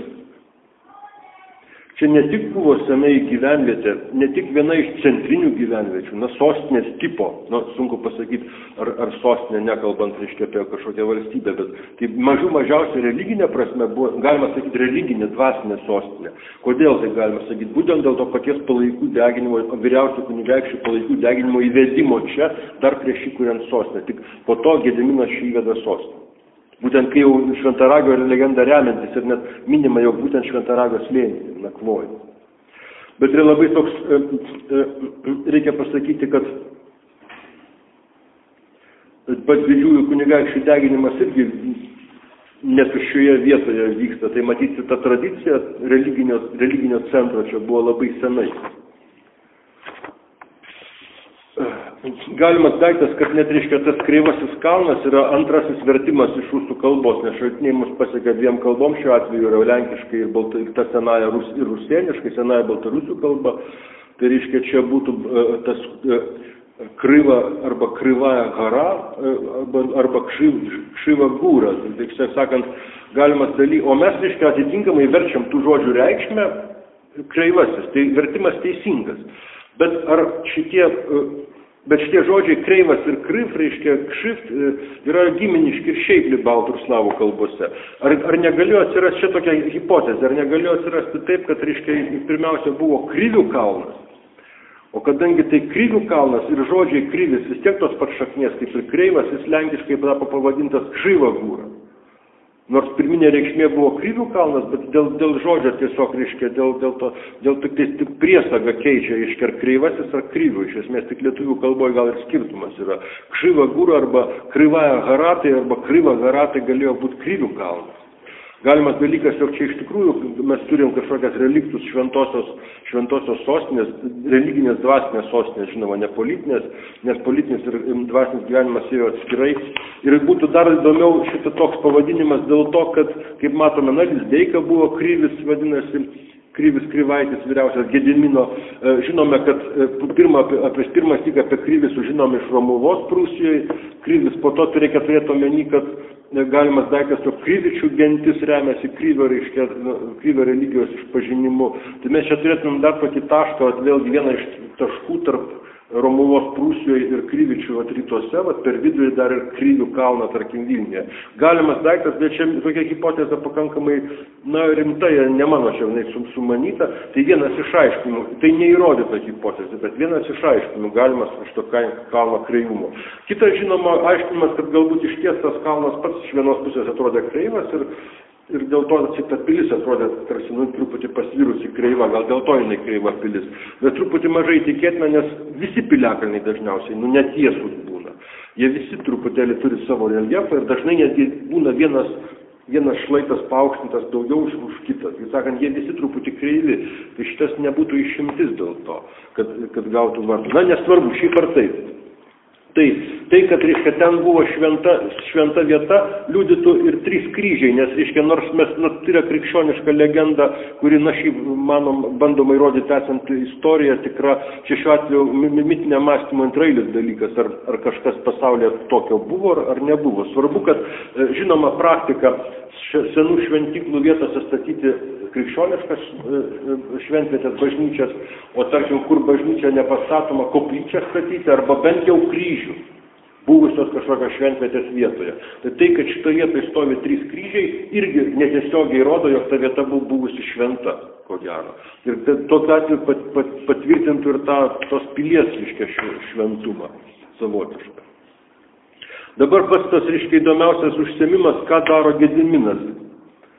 Čia ne tik buvo senai gyvenvietė, ne tik viena iš centrinių gyvenviečių, na, sostinės tipo, na, sunku pasakyti, ar, ar sostinė, nekalbant, reiškia, apie kažkokią valstybę, bet tai mažų mažiausiai religinė prasme buvo, galima sakyti, religinė, dvasinė sostinė. Kodėl tai galima sakyti? Būtent dėl to paties palaikų deginimo, vyriausių kunigaikščių palaikų deginimo įvedimo čia, dar prieš įkuriant sostinę. Tik po to Gediminas šį įveda sostinę. Būtent kai jau Šventaragio legenda remiantis ir net minima jau būtent Šventaragio slėnį, nakvoj. Bet yra labai toks, e, e, reikia pasakyti, kad pats didžiųjų kunigaikščių deginimas irgi netuščioje vietoje vyksta. Tai matyti, ta tradicija religinio, religinio centro čia buvo labai senai. Galimas daiktas, kad net reiškia tas Kreivasis kalnas yra antrasis vertimas iš rusų kalbos, nes šaltiniai mus pasiekia dviem kalbom, šiuo atveju yra lenkiškai ir, balta, ir ta senaja rus, ir rusėniškai, senaja baltarusių kalba. Tai reiškia, čia būtų tas kryva arba kryvaja gara arba, arba kšiv, kšiva gūra. Tai sakant, galimas dalykas. O mes, reiškia, atitinkamai verčiam tų žodžių reikšmę Kreivasis. Tai vertimas teisingas. Bet ar šitie... Bet šitie žodžiai kreivas ir kryv, reiškia kšift, yra giminiški ir šiaip baltų ir slavų kalbose. Ar, ar negalėjo atsirasti čia tokia hipotezė, ar negalėjo atsirasti taip, kad, reiškia, pirmiausia buvo kryvių kalnas. O kadangi tai kryvių kalnas ir žodžiai kryvis vis tiek tos pat šaknies, kaip ir kreivas, jis lenkiškai tapo pavadintas kšiva gūra. Nors pirminė reikšmė buvo kryvių kalnas, bet dėl, dėl žodžio tiesiog, reiškia, dėl, dėl to, dėl tik, tik priesaga keičia, reiškia, ar kreivasis ar kryvių. Iš esmės, tik lietuvių kalboje gal ir skirtumas yra. Kšiva gūra arba kryvaja garatai arba kryva garatai galėjo būti kryvių kalnas. Galimas dalykas, jog čia iš tikrųjų mes turim kažkokias reliktus šventosios, šventosios sostinės, religinės dvasinės sostinės, žinoma, ne politinės, nes politinis ir dvasinis gyvenimas ėjo atskirai. Ir būtų dar įdomiau šitą toks pavadinimas dėl to, kad, kaip matome, na, Lizdeika buvo kryvis, vadinasi, kryvis Kryvaitis, vyriausias Gedimino. Žinome, kad pirmą, apie pirmą styką apie kryvis sužinome iš Romuvos Prūsijoje. Kryvis, po to reikia turėti omeny, kad galimas daiktas, to kryvičių gentis remiasi kryvio, reiškia, kryvio religijos išpažinimu. Tai mes čia turėtumėm dar tokį tašką, vėlgi vieną iš taškų tarp Romuvos Prūsijoje ir kryvičių vat, rytuose, vat, per vidurį dar ir kryvių kalną, tarkim, Vilniuje. Galimas daiktas, bet čia tokia hipotezė pakankamai, na, rimta, ne mano čia ne, sumanyta, tai vienas iš aiškinimų, tai neįrodyta hipotezė, bet vienas iš aiškinimų galimas iš to kalno kreivumo. Kitas, žinoma, aiškinimas, kad galbūt iš ties tas kalnas pats iš vienos pusės atrodė kreivas ir Ir dėl to ta pilis atrodė tarsi nu, truputį pasvirusi kreiva, gal dėl to jinai kreiva pilis. Bet truputį mažai tikėtina, nes visi piliakalniai dažniausiai nu, netiesus būna. Jie visi truputėlį turi savo reljefą ir dažnai netgi būna vienas, vienas šlaitas paaukštintas daugiau už, už kitą. Tai sakant, jie visi truputį kreivi. Tai šitas nebūtų išimtis dėl to, kad, kad gautų vardą. Na, nesvarbu, šiaip ar taip. Tai, tai kad, reiškia, ten buvo šventa, šventa vieta, liudytų ir trys kryžiai, nes, reiškia, nors mes, nu, tai yra krikščioniška legenda, kuri, na, šį, manom, bandoma įrodyti esant istoriją, tikra, čia šiuo atveju mitinė mąstymo antrailis dalykas, ar, ar kažkas pasaulyje tokio buvo, ar, ar nebuvo. Svarbu, kad, žinoma, praktika senų šventyklų vietose statyti krikščioniškas šventvietės bažnyčias, o tarkim, kur bažnyčia nepastatoma, koplyčią statyti arba bent jau kryžių buvusios kažkokios šventvietės vietoje. Tai tai, kad šitoje vietoje stovi trys kryžiai, irgi netiesiogiai rodo, jog ta vieta buvo buvusi šventa, ko gero. Ir tokiu atveju pat, pat, patvirtintų ir tą, tos pilies, reiškia, šventumą savotišką. Dabar pats tas, reiškia, įdomiausias užsiėmimas, ką daro Gediminas.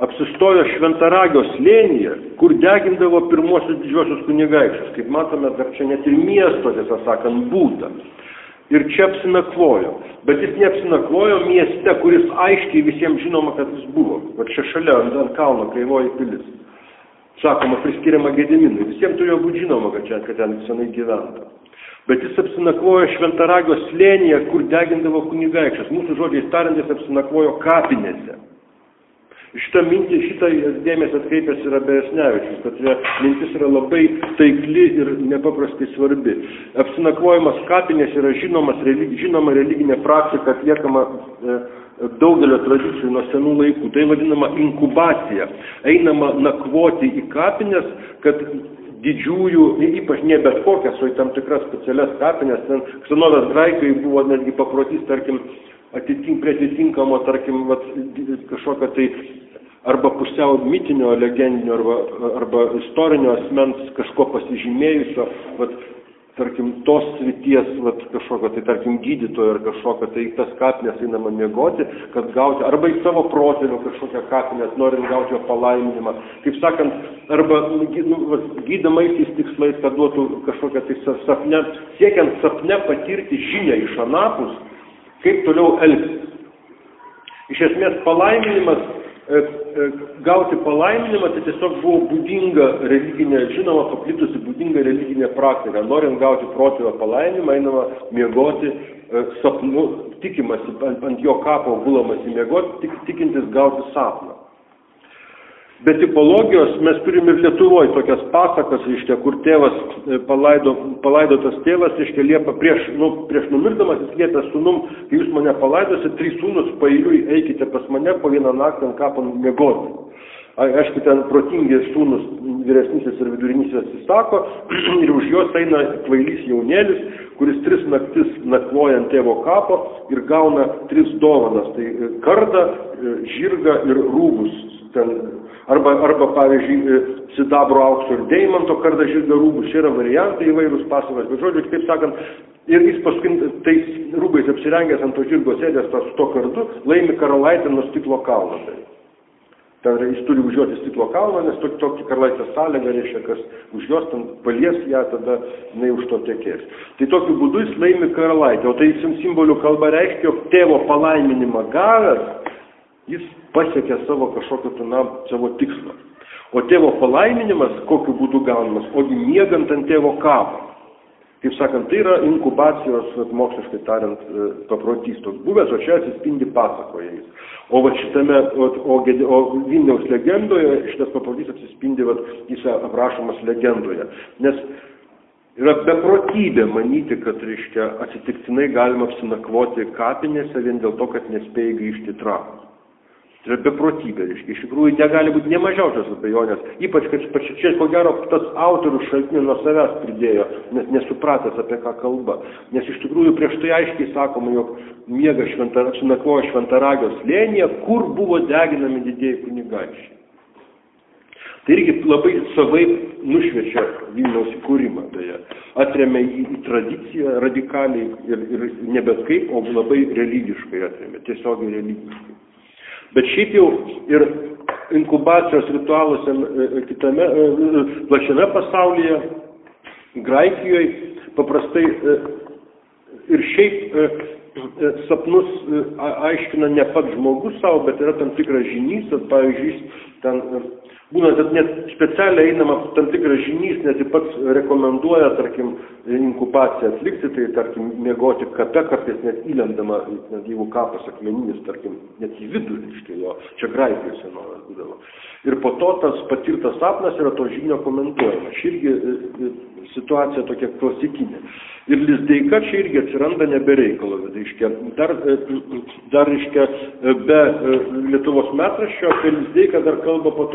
apsistojo Šventaragio slėnyje, kur degindavo pirmosius didžiosius kunigaikščius. Kaip matome, dar čia net ir miesto, tiesą sakant, būta. Ir čia apsinakvojo. Bet jis neapsinakvojo mieste, kuris aiškiai visiems žinoma, kad jis buvo. Va čia šalia ant, ant kalno Kreivoji pilis. Sakoma, priskiriama Gediminui. Visiems turėjo būti žinoma, kad, čia, kad ten senai gyventa. Bet jis apsinakvojo Šventaragio slėnyje, kur degindavo kunigaikščius. Mūsų žodžiais tariant, jis apsinakvojo kapinėse. Šitą mintį, šitą dėmesį atkreipęs yra Beresnevičius, kad mintis yra labai taikli ir nepaprastai svarbi. Apsinakvojimas kapinės yra žinomas, religi, žinoma religinė praktika atliekama e, daugelio tradicijų nuo senų laikų. Tai vadinama inkubacija. Einama nakvoti į kapinės, kad didžiųjų, ypač ne bet kokias, o į tam tikras specialias kapinės, ten senovės graikai buvo netgi paprotys, tarkim, atitink, prie atitinkamo, tarkim, vat, kažkokio tai arba pusiau mitinio, legendinio, arba, arba istorinio asmens kažko pasižymėjusio, vat, tarkim, tos srities, vat, kažkokio tai, tarkim, gydytojo ar kažkokio tai tas kapinės einama miegoti, kad gauti, arba į savo protėvio kažkokią kapinės, norint gauti jo palaiminimą. Kaip sakant, arba nu, vat, gydamaisiais tikslais, kad duotų kažkokią tai sapne, siekiant sapne patirti žinią iš anapus, kaip toliau elgtis. Iš esmės palaiminimas, e, e, gauti palaiminimą, tai tiesiog buvo būdinga religinė, žinoma, paplitusi būdinga religinė praktika. Norint gauti protėvio palaiminimą, einama miegoti e, sapnu, tikimasi, ant, ant jo kapo gulamasi miegoti, tik, tikintis gauti sapną. Be tipologijos mes turim ir Lietuvoje tokias pasakas, reiškia, kur tėvas palaido, palaidotas tėvas, reiškia, liepa prieš, nu, prieš numirdamas jis liepia sūnum, kai jūs mane palaidosi, trys sūnus paeiliui eikite pas mane po vieną naktį ant kapo miegoti. Aišku, ten protingi sūnus vyresnysis ir vidurinysis atsisako ir už juos eina kvailys jaunėlis, kuris tris naktis nakvoja ant tėvo kapo ir gauna tris dovanas. Tai kardą, žirgą ir rūbus. Ten, arba, arba, pavyzdžiui, sidabro, aukso ir deimanto kardą, žirgą, rūbus. Čia yra variantai įvairūs pasakas. Bet žodžiu, kaip sakant, ir jis paskui tais rūbais apsirengęs ant to žirgo sėdės su to kardu, laimi karalaitę nuo stiklo kalno. Tai. Ten jis turi užjuoti stiklo kalną, nes tokį, tokį karalaitės sąlygą reiškia, kas už jos ten palies ją, tada jinai už to tekės. Tai tokiu būdu jis laimi karalaitę. O tai simbolių kalba reiškia, jog tėvo palaiminimą gavęs, jis pasiekė savo kažkokio, na, savo tikslą. O tėvo palaiminimas, kokiu būdu gaunamas, ogi miegant ant tėvo kapo. Kaip sakant, tai yra inkubacijos, moksliškai tariant, paprotys toks buvęs, o čia atsispindi pasakoje jis. O va šitame, o, o, o Vilniaus legendoje šitas paprotys atsispindi, va, jis aprašomas legendoje. Nes yra beprotybė manyti, kad, reiškia, atsitiktinai galima apsinakvoti kapinėse vien dėl to, kad nespėjai grįžti į Trakus. Tai yra beprotybė, reiškia. Iš tikrųjų, negali būti nemažiausios abejonės. Ypač, kad čia, ko gero, tas autorius šaltinį nuo savęs pridėjo, nes nesupratęs, apie ką kalba. Nes iš tikrųjų prieš tai aiškiai sakoma, jog miega šventar, apsinakvojo Šventaragio slėnyje, kur buvo deginami didieji kunigaikščiai. Tai irgi labai savai nušviečia Vilniaus įkūrimą. Beje. Atremia į, į tradiciją radikaliai ir, ir nebet kaip, o labai religiškai atremia, tiesiogiai religiškai. Bet šiaip jau ir inkubacijos ritualuose kitame, plačiame pasaulyje, Graikijoje, paprastai ir šiaip sapnus aiškina ne pats žmogus savo, bet yra tam tikras žynys, pavyzdžiui, ten būna, kad net specialiai einama tam tikras žynys, net ir pats rekomenduoja, tarkim, inkubaciją atlikti, tai, tarkim, miegoti kape, kartais net įlendama, net jeigu kapas akmeninis, tarkim, net į vidų, reiškia jo, čia Graikijos senovės būdavo. Ir po to tas patirtas sapnas yra to žynio komentuojama. Ši irgi situacija tokia klasikinė. Ir Lizdeika čia irgi atsiranda nebereikalo. Reiškia, dar, dar reiškia, be Lietuvos metraščio apie Lizdeiką dar kalba po to ir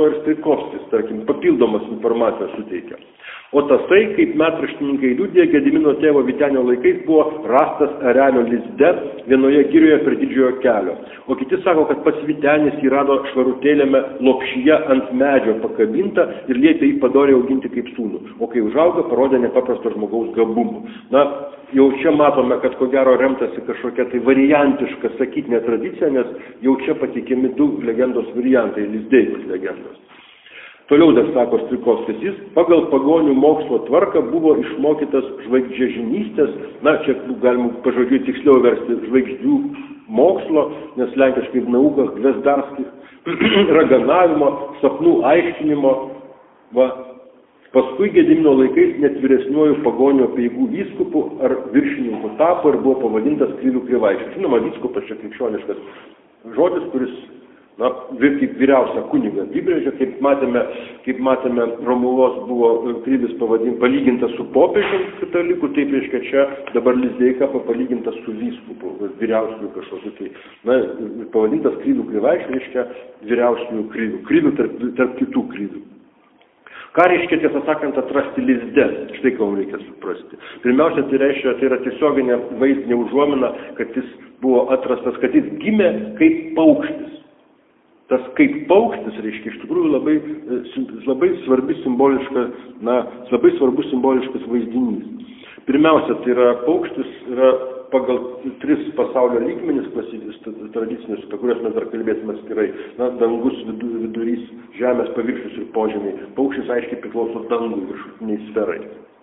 Strijkovskis, tarkim, papildomas informacijos suteikia. O tasai, kaip metraštininkai liudija, Gedimino tėvo Vytenio laikais buvo rastas erelio lizde vienoje girioje prie Didžiojo kelio. O kiti sako, kad pats Vytenis jį rado švarutėlėme lopšyje ant medžio pakabintą ir liepė jį padoriai auginti kaip sūnų. O kai užaugo, parodė nepaprasto žmogaus gabumų. Na, jau čia matome, kad ko gero remtasi kažkokia tai variantiška sakytinė tradicija, nes jau čia pateikiami du legendos variantai, Lizdeikos legendos. Toliau dar sako Strijkovskis, jis pagal pagonių mokslo tvarką buvo išmokytas žvaigždžiažinystės, na, čia galima pažodžiui tiksliau versti žvaigždžių mokslo, nes lenkiškai nauka, gvesdarskis, raganavimo, sapnų aiškinimo. Va. Paskui Gedimino laikais net vyresniuoju pagonių apeigų vyskupu ar viršininku tapo ir buvo pavadintas Krylių Krivaičiu. Žinoma, vyskupas čia krikščioniškas žodis, kuris na, kaip vyriausią kunigą apibrėžė, kaip matėme, kaip matėme, Romulos buvo Krylis pavadintas, palygintas su popiežium katalikų, taip reiškia čia dabar Lizdeika palygintas su vyskupu, vyriausiųjų kažkokiu, tai, na, pavadintas Krylių Krivaičiu, reiškia vyriausiųjų Krylių, Krylių tarp, tarp kitų Krylių. Ką reiškia, tiesą sakant, atrasti lizde? Štai ką mums reikia suprasti. Pirmiausia, tai reiškia, tai yra tiesioginė vaizdinė užuomina, kad jis buvo atrastas, kad jis gimė kaip paukštis. Tas kaip paukštis, reiškia, iš tikrųjų labai, labai svarbi simboliška, na, labai svarbus simboliškas vaizdinys. Pirmiausia, tai yra paukštis, yra pagal tris pasaulio lygmenis, tradicinius, apie kuriuos mes dar kalbėsime atskirai, na, dangus, vidurys, žemės paviršius ir požemiai. Paukštis aiškiai priklauso dangui, viršutiniai sferai.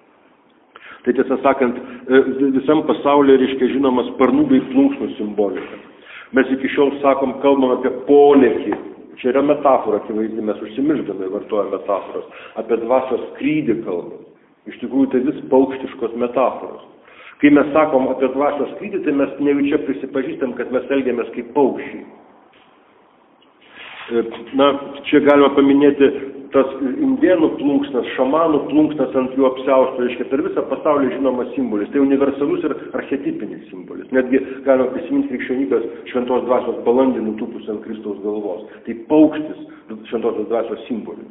Tai tiesą sakant, visam pasaulyje, reiškia, žinoma sparnų bei plunksnų simbolika. Mes iki šiol sakom, kalbam apie polėkį. Čia yra metafora, akivaizdi, mes užsimiršdami vartojame metaforas. Apie dvasios skrydį kalbam. Iš tikrųjų, tai vis paukštiškos metaforos. Kai mes sakom apie dvasios skrydį, tai mes nejučia prisipažįstam, kad mes elgiamės kaip paukščiai. Na, čia galima paminėti tas indėnų plunksnas, šamanų plunksnas ant jų apsiausto, reiškia, per visą pasaulį žinomas simbolis. Tai universalus ir archetipinis simbolis. Netgi galima prisiminti krikščionybės šventos dvasios balandį nutūpus ant Kristaus galvos. Tai paukštis šventosios dvasios simbolis.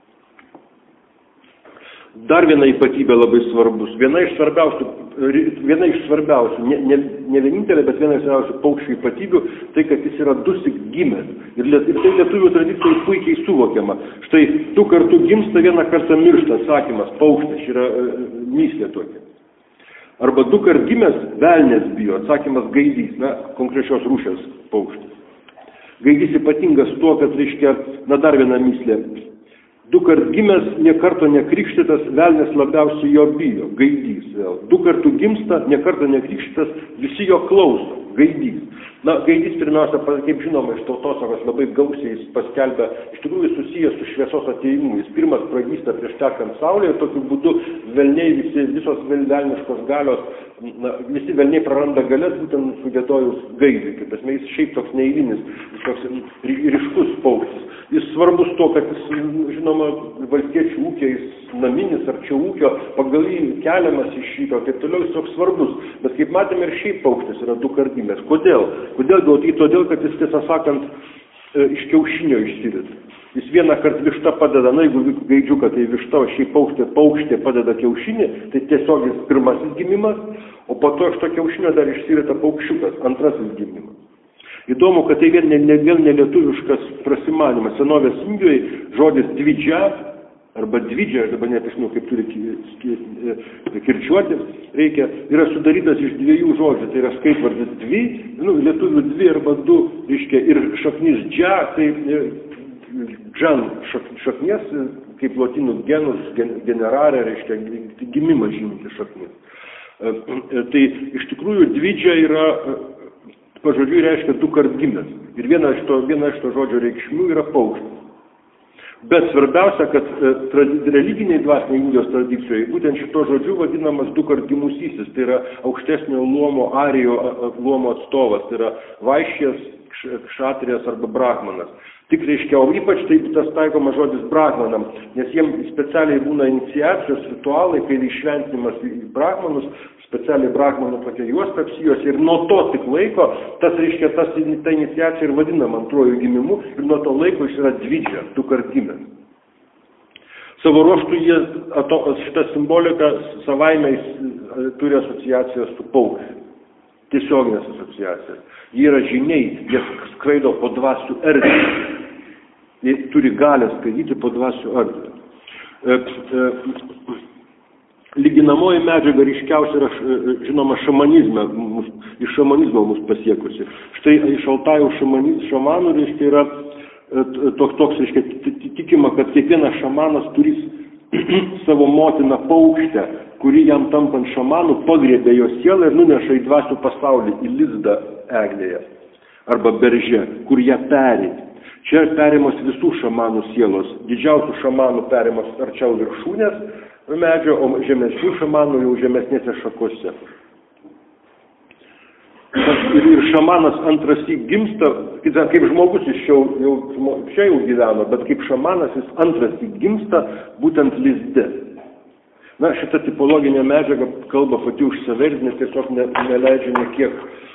Dar viena ypatybė labai svarbus. Viena iš svarbiausių, viena iš svarbiausių ne, ne, ne vienintelė, bet viena iš svarbiausių paukščių ypatybių, tai kad jis yra dusik gimęs. Ir, liet, ir tai lietuvių tradicijai puikiai suvokiama. Štai du kartų gimsta, vieną kartą miršta, atsakymas, paukštis, yra e, myslė tokia. Arba du kart gimęs, velnės bijo, atsakymas gaidys, na, konkrečios rūšies paukštis. Gaidys ypatingas tuo, kad, reiškia, na, dar viena myslė. Du kart gimęs, nie karto nekrikštytas, velnės labiausiai jo bijo, gaidys vėl. Du kartų gimsta, nie karto nekrikštytas, visi jo klauso, gaidys. Na, gaidys pirmiausia, kaip žinoma, iš tautosakos labai gausiai jis paskelbia, iš tikrųjų susijęs su šviesos atėjimu. Jis pirmas pragysta prieš tekant saulėje ir tokiu būdu velniai, visi, visos velniškos galios, na, visi velniai praranda galės būtent sugėdojus gaidį. Kaip esmė, jis šiaip toks neįlinis, jis toks ryškus paukštis. Jis svarbus to, kad jis, žinoma, valstiečių ūkiais, naminis ar čia ūkio, pagal jį keliamas iš šito, taip toliau jis toks svarbus. Bet kaip matėme, ir šiaip paukštis yra du kart gimęs. Kodėl? Kodėl gauti? Todėl, kad jis, tiesą sakant, iš kiaušinio išsirita. Jis vieną kartą višta padeda, na, jeigu gaidžiuką, tai višta, o šiaip paukštė, paukštė padeda kiaušinį, tai tiesiog jis pirmasis gimimas, o po to iš to kiaušinio dar išsirita paukščiukas, antrasis gimimas. Įdomu, kad tai vėl ne, ne, vėl nelietuviškas prasimanimas. Senovės Indijoje žodis dvidžia, arba dvidžia, aš dabar neprisimenu, kaip turi kirčiuoti, reikia, yra sudarytas iš dviejų žodžių. Tai yra skaitvardis dvi, nu, lietuvių dvi arba du, reiškia, ir šaknis džia, tai džan šak, šaknies, kaip lotynų genus, generarė, reiškia, gimimą žyminti šaknis. Tai iš tikrųjų dvidžia yra... Pažodžiui reiškia du kart gimęs. Ir viena iš to, viena iš to žodžio reikšmių yra paukštis. Bet svarbiausia, kad e, religiniai dvasiniai Indijos tradicijoje būtent šito žodžiu vadinamas du kart gimusysis. Tai yra aukštesnio luomo, arijo luomo atstovas. Tai yra vaišės, kšatrijas arba brahmanas. Tik reiškia, o ypač taip tas taikoma žodis brahmanam, nes jiems specialiai būna iniciacijos ritualai, kai išventinimas į brahmanus, specialiai brahmanų tokia juosta apsijuos ir nuo to tik laiko, tas reiškia, tas, ta iniciacija ir vadinama antruoju gimimu ir nuo to laiko jis yra dvidžia, du kart gimęs. Savo ruoštų jie, šitą simboliką savaime turi asociacijas su paukščiu. Tiesioginės asociacijas. Jie yra žiniai, jie skraido po dvasių erdvę. Jie turi galę skraidyti po dvasių erdvę. E, e, Lyginamoji medžiaga ryškiausia yra, žinoma, šamanizme, mus, iš šamanizmo mus pasiekusi. Štai iš Altajų šamanų, reiškia, yra toks, toks reiškia, tikima, kad kiekvienas šamanas turi savo motiną paukštę, kuri jam tampant šamanų pagriebė jo sielą ir nuneša į dvasių pasaulį, į lizdą eglėje arba berže, kur ją peri. Čia perimos visų šamanų sielos. Didžiausių šamanų perimos arčiau viršūnės medžio, o žemesnių šamanų jau žemesnėse šakose. Ir, ir šamanas antras jį gimsta, kaip žmogus jis jau, jau, čia jau gyveno, bet kaip šamanas jis antras jį gimsta būtent lizde. Na, šita tipologinė medžiaga kalba pati už save ir tiesiog ne, neleidžia nekiek,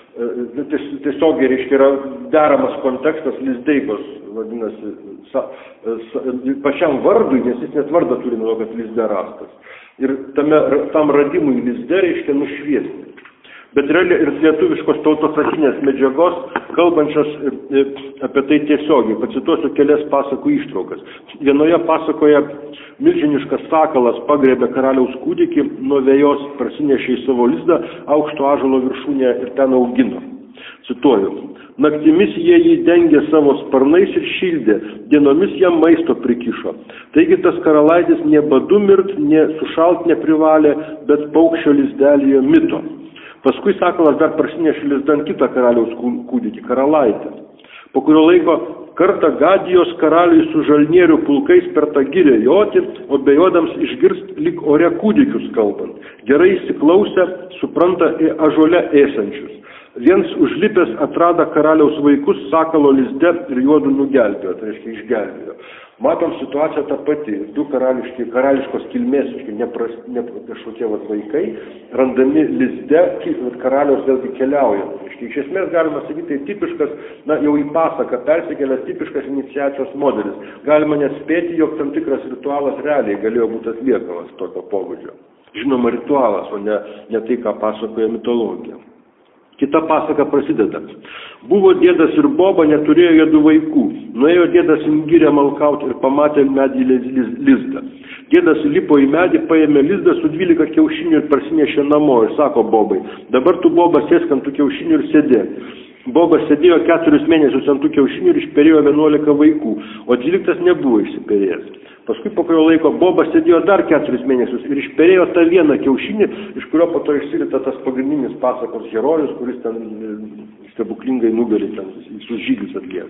tiesiog, reiškia, yra deramas kontekstas lizdeikos, vadinasi, sa, sa, pačiam vardui, nes jis net vardą turi nuo, kad lizde rastas. Ir tame, tam radimui lizde reiškia nušviesti. Bet realiai ir lietuviškos tautosakinės medžiagos, kalbančios apie tai tiesiogiai. Pacituosiu kelias pasakų ištraukas. Vienoje pasakoje milžiniškas sakalas pagriebė karaliaus kūdikį, nuo vejos prasinešė į savo lizdą aukšto ąžuolo viršūnę ir ten augino. Cituoju. Naktimis jie jį dengė savo sparnais ir šildė, dienomis jam maisto prikišo. Taigi tas karalaitis ne badu mirt, ne sušalt neprivalė, bet paukščio lizdelyje mito. Paskui sakalas dar prasinešė lizdan kitą karaliaus kūdikį, karalaitę. Po kurio laiko kartą Gadijos karaliui su žalnierių pulkais per tą gyrę joti, o bejodams išgirst lyg ore kūdikius kalbant. Gerai įsiklausę, supranta į ąžuole esančius. Viens užlipęs atrada karaliaus vaikus sakalo lizde ir juodų nugelbėjo, tai reiškia išgelbėjo. Matom situaciją tą patį. Du karališki, karališkos kilmės, ne, ne kažkokie vat, vaikai, randami lizde, karaliaus vėlgi keliauja. Iš esmės galima sakyti, tai tipiškas, na, jau į pasaką persikėlęs tipiškas iniciacijos modelis. Galima net spėti, jog tam tikras ritualas realiai galėjo būti atliekamas tokio pobūdžio. Žinoma, ritualas, o ne, ne tai, ką pasakoja mitologija. Kita pasaka prasideda. Buvo dėdas ir boba, neturėjo jie du vaikų. Nuėjo dėdas į gyrę malkauti ir pamatė medį lizdą. Dėdas lipo į medį, paėmė lizdą su dvylika kiaušinių ir parsinešė namo ir sako bobai, dabar tu boba sėsk ant tų kiaušinių ir sėdėk. Bobas sėdėjo keturis mėnesius ant tų kiaušinių ir išperėjo vienuolika vaikų, o dvyliktas nebuvo išsiperėjęs. Paskui po kurio laiko Bobas sėdėjo dar keturis mėnesius ir išperėjo tą vieną kiaušinį, iš kurio po to išsirita tas pagrindinis pasakos herojus, kuris ten stebuklingai nugali ten visus žygius atlieka.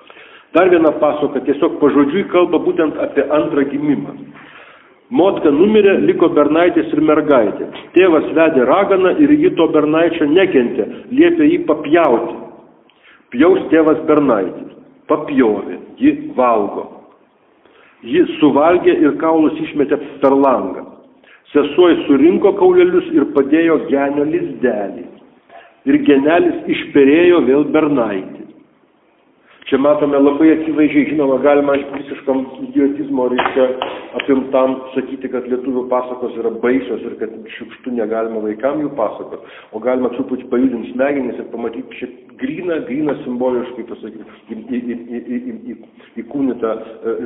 Dar viena pasaka tiesiog pažodžiui kalba būtent apie antrą gimimą. Motka numirė, liko bernaitis ir mergaitė. Tėvas vedė raganą ir ji to bernaičio nekentė, liepė jį papjauti. Pjaus tėvas bernaitį. Papjovė, ji valgo. Ji suvalgė ir kaulus išmetė per langą. Sesuoj surinko kaulelius ir padėjo genio lizdelį. Ir genelis išperėjo vėl bernaitį. Čia matome labai akivaizdžiai, žinoma, galima visiškam idiotizmo reiškia apimtam sakyti, kad lietuvių pasakos yra baisios ir kad šiukštu negalima vaikam jų pasakot, o galima truputį pajudinti smegenis ir pamatyti šią gryną, gryną simboliškai pasakyti, įkūnytą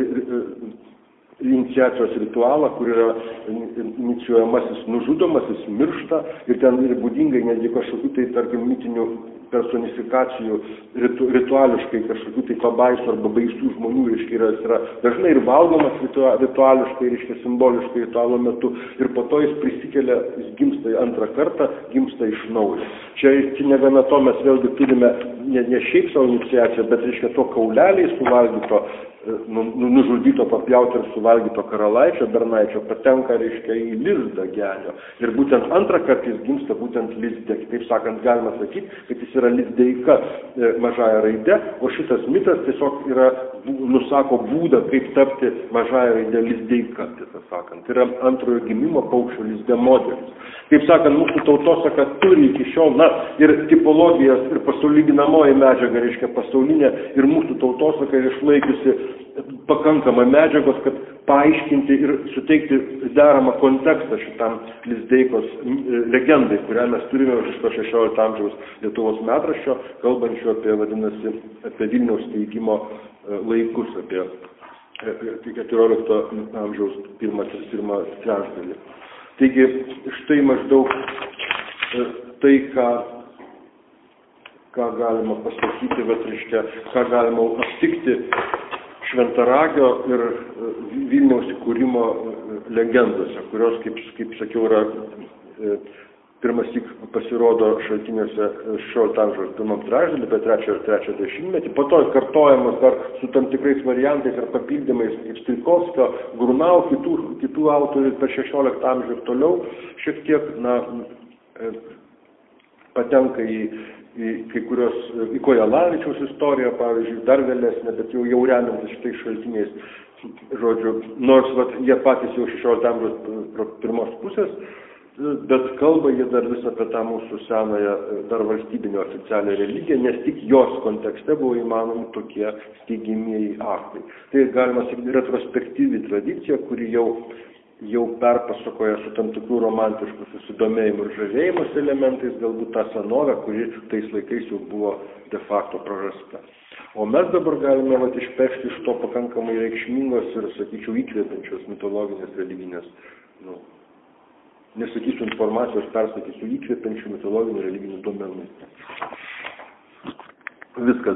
iniciacijos ritualą, kur yra inicijuojamasis nužudomasis, miršta ir ten ir būdingai netgi kažkokių tai, tarkim, mitinių personifikacijų, ritu, rituališkai kažkokių tai pabaisų arba baisių žmonių, reiškia, yra, yra dažnai ir valgomas rituališkai, reiškia, simboliškai ritualo metu ir po to jis prisikelia, jis gimsta antrą kartą, gimsta iš naujo. Čia, čia negana to mes vėlgi turime ne, ne šiaip savo iniciaciją, bet, reiškia, to kauleliai suvalgyto, nužudyto, papjauto ir suvalgyto karalaičio, bernaičio, patenka, reiškia, į lizdą genio. Ir būtent antrą kartą jis gimsta būtent lizde. Kitaip sakant, galima sakyti, kad jis yra lizdeika e, mažąja raide, o šitas mitas tiesiog yra, nusako būdą, kaip tapti mažąja raide lizdeika, tiesą sakant. Tai yra antrojo gimimo paukščio lizde modelis. Kaip sakant, mūsų tautosaka turi iki šiol, na, ir tipologijas, ir pasaulyginamoji medžiaga, reiškia pasaulinė, ir mūsų tautosaka yra išlaikiusi pakankamą medžiagos, kad paaiškinti ir suteikti deramą kontekstą šitam Lizdeikos legendai, kurią mes turime iš to šešiolikto amžiaus Lietuvos metraščio, kalbančio apie, vadinasi, apie Vilniaus steigimo laikus, apie keturiolikto amžiaus pirmą trečdalį. Taigi, štai maždaug tai, ką, ką galima pasakyti, bet reiškia, ką galima aptikti Šventaragio ir Vilniaus įkūrimo legendose, kurios, kaip, kaip sakiau, yra pirmas tik pasirodo šaltiniuose šešiolikto amžiaus pirmam trečdalį, bet trečio ir trečio dešimtmetį, po to kartojamas dar su tam tikrais variantais ir papildymais kaip Strijkovskio, Grunau, kitų, kitų autorių per šešioliktą amžių ir toliau šiek tiek, na, patenka į, į kai kurios, į Kojelavičiaus istoriją, pavyzdžiui, dar vėlesnė, bet jau, jau remiantis šitais šaltiniais, žodžiu, nors vat, jie patys jau šešiolikto amžiaus pirmos pusės, bet kalba jie dar vis apie tą mūsų senąją, dar valstybinio oficialią religiją, nes tik jos kontekste buvo įmanomi tokie steigimieji aktai. Tai galima sakyti retrospektyvi tradicija, kuri jau, jau perpasakoja su tam tikrų romantiškų susidomėjimų ir žavėjimus elementais, galbūt tą senovę, kuri tais laikais jau buvo de facto prarasta. O mes dabar galime vat, išpešti iš to pakankamai reikšmingos ir, sakyčiau, įkvepiančios mitologinės religinės, nu, nesakysiu informacijos, persakysiu įkvepiančių mitologinių religinių duomenų. Viskas.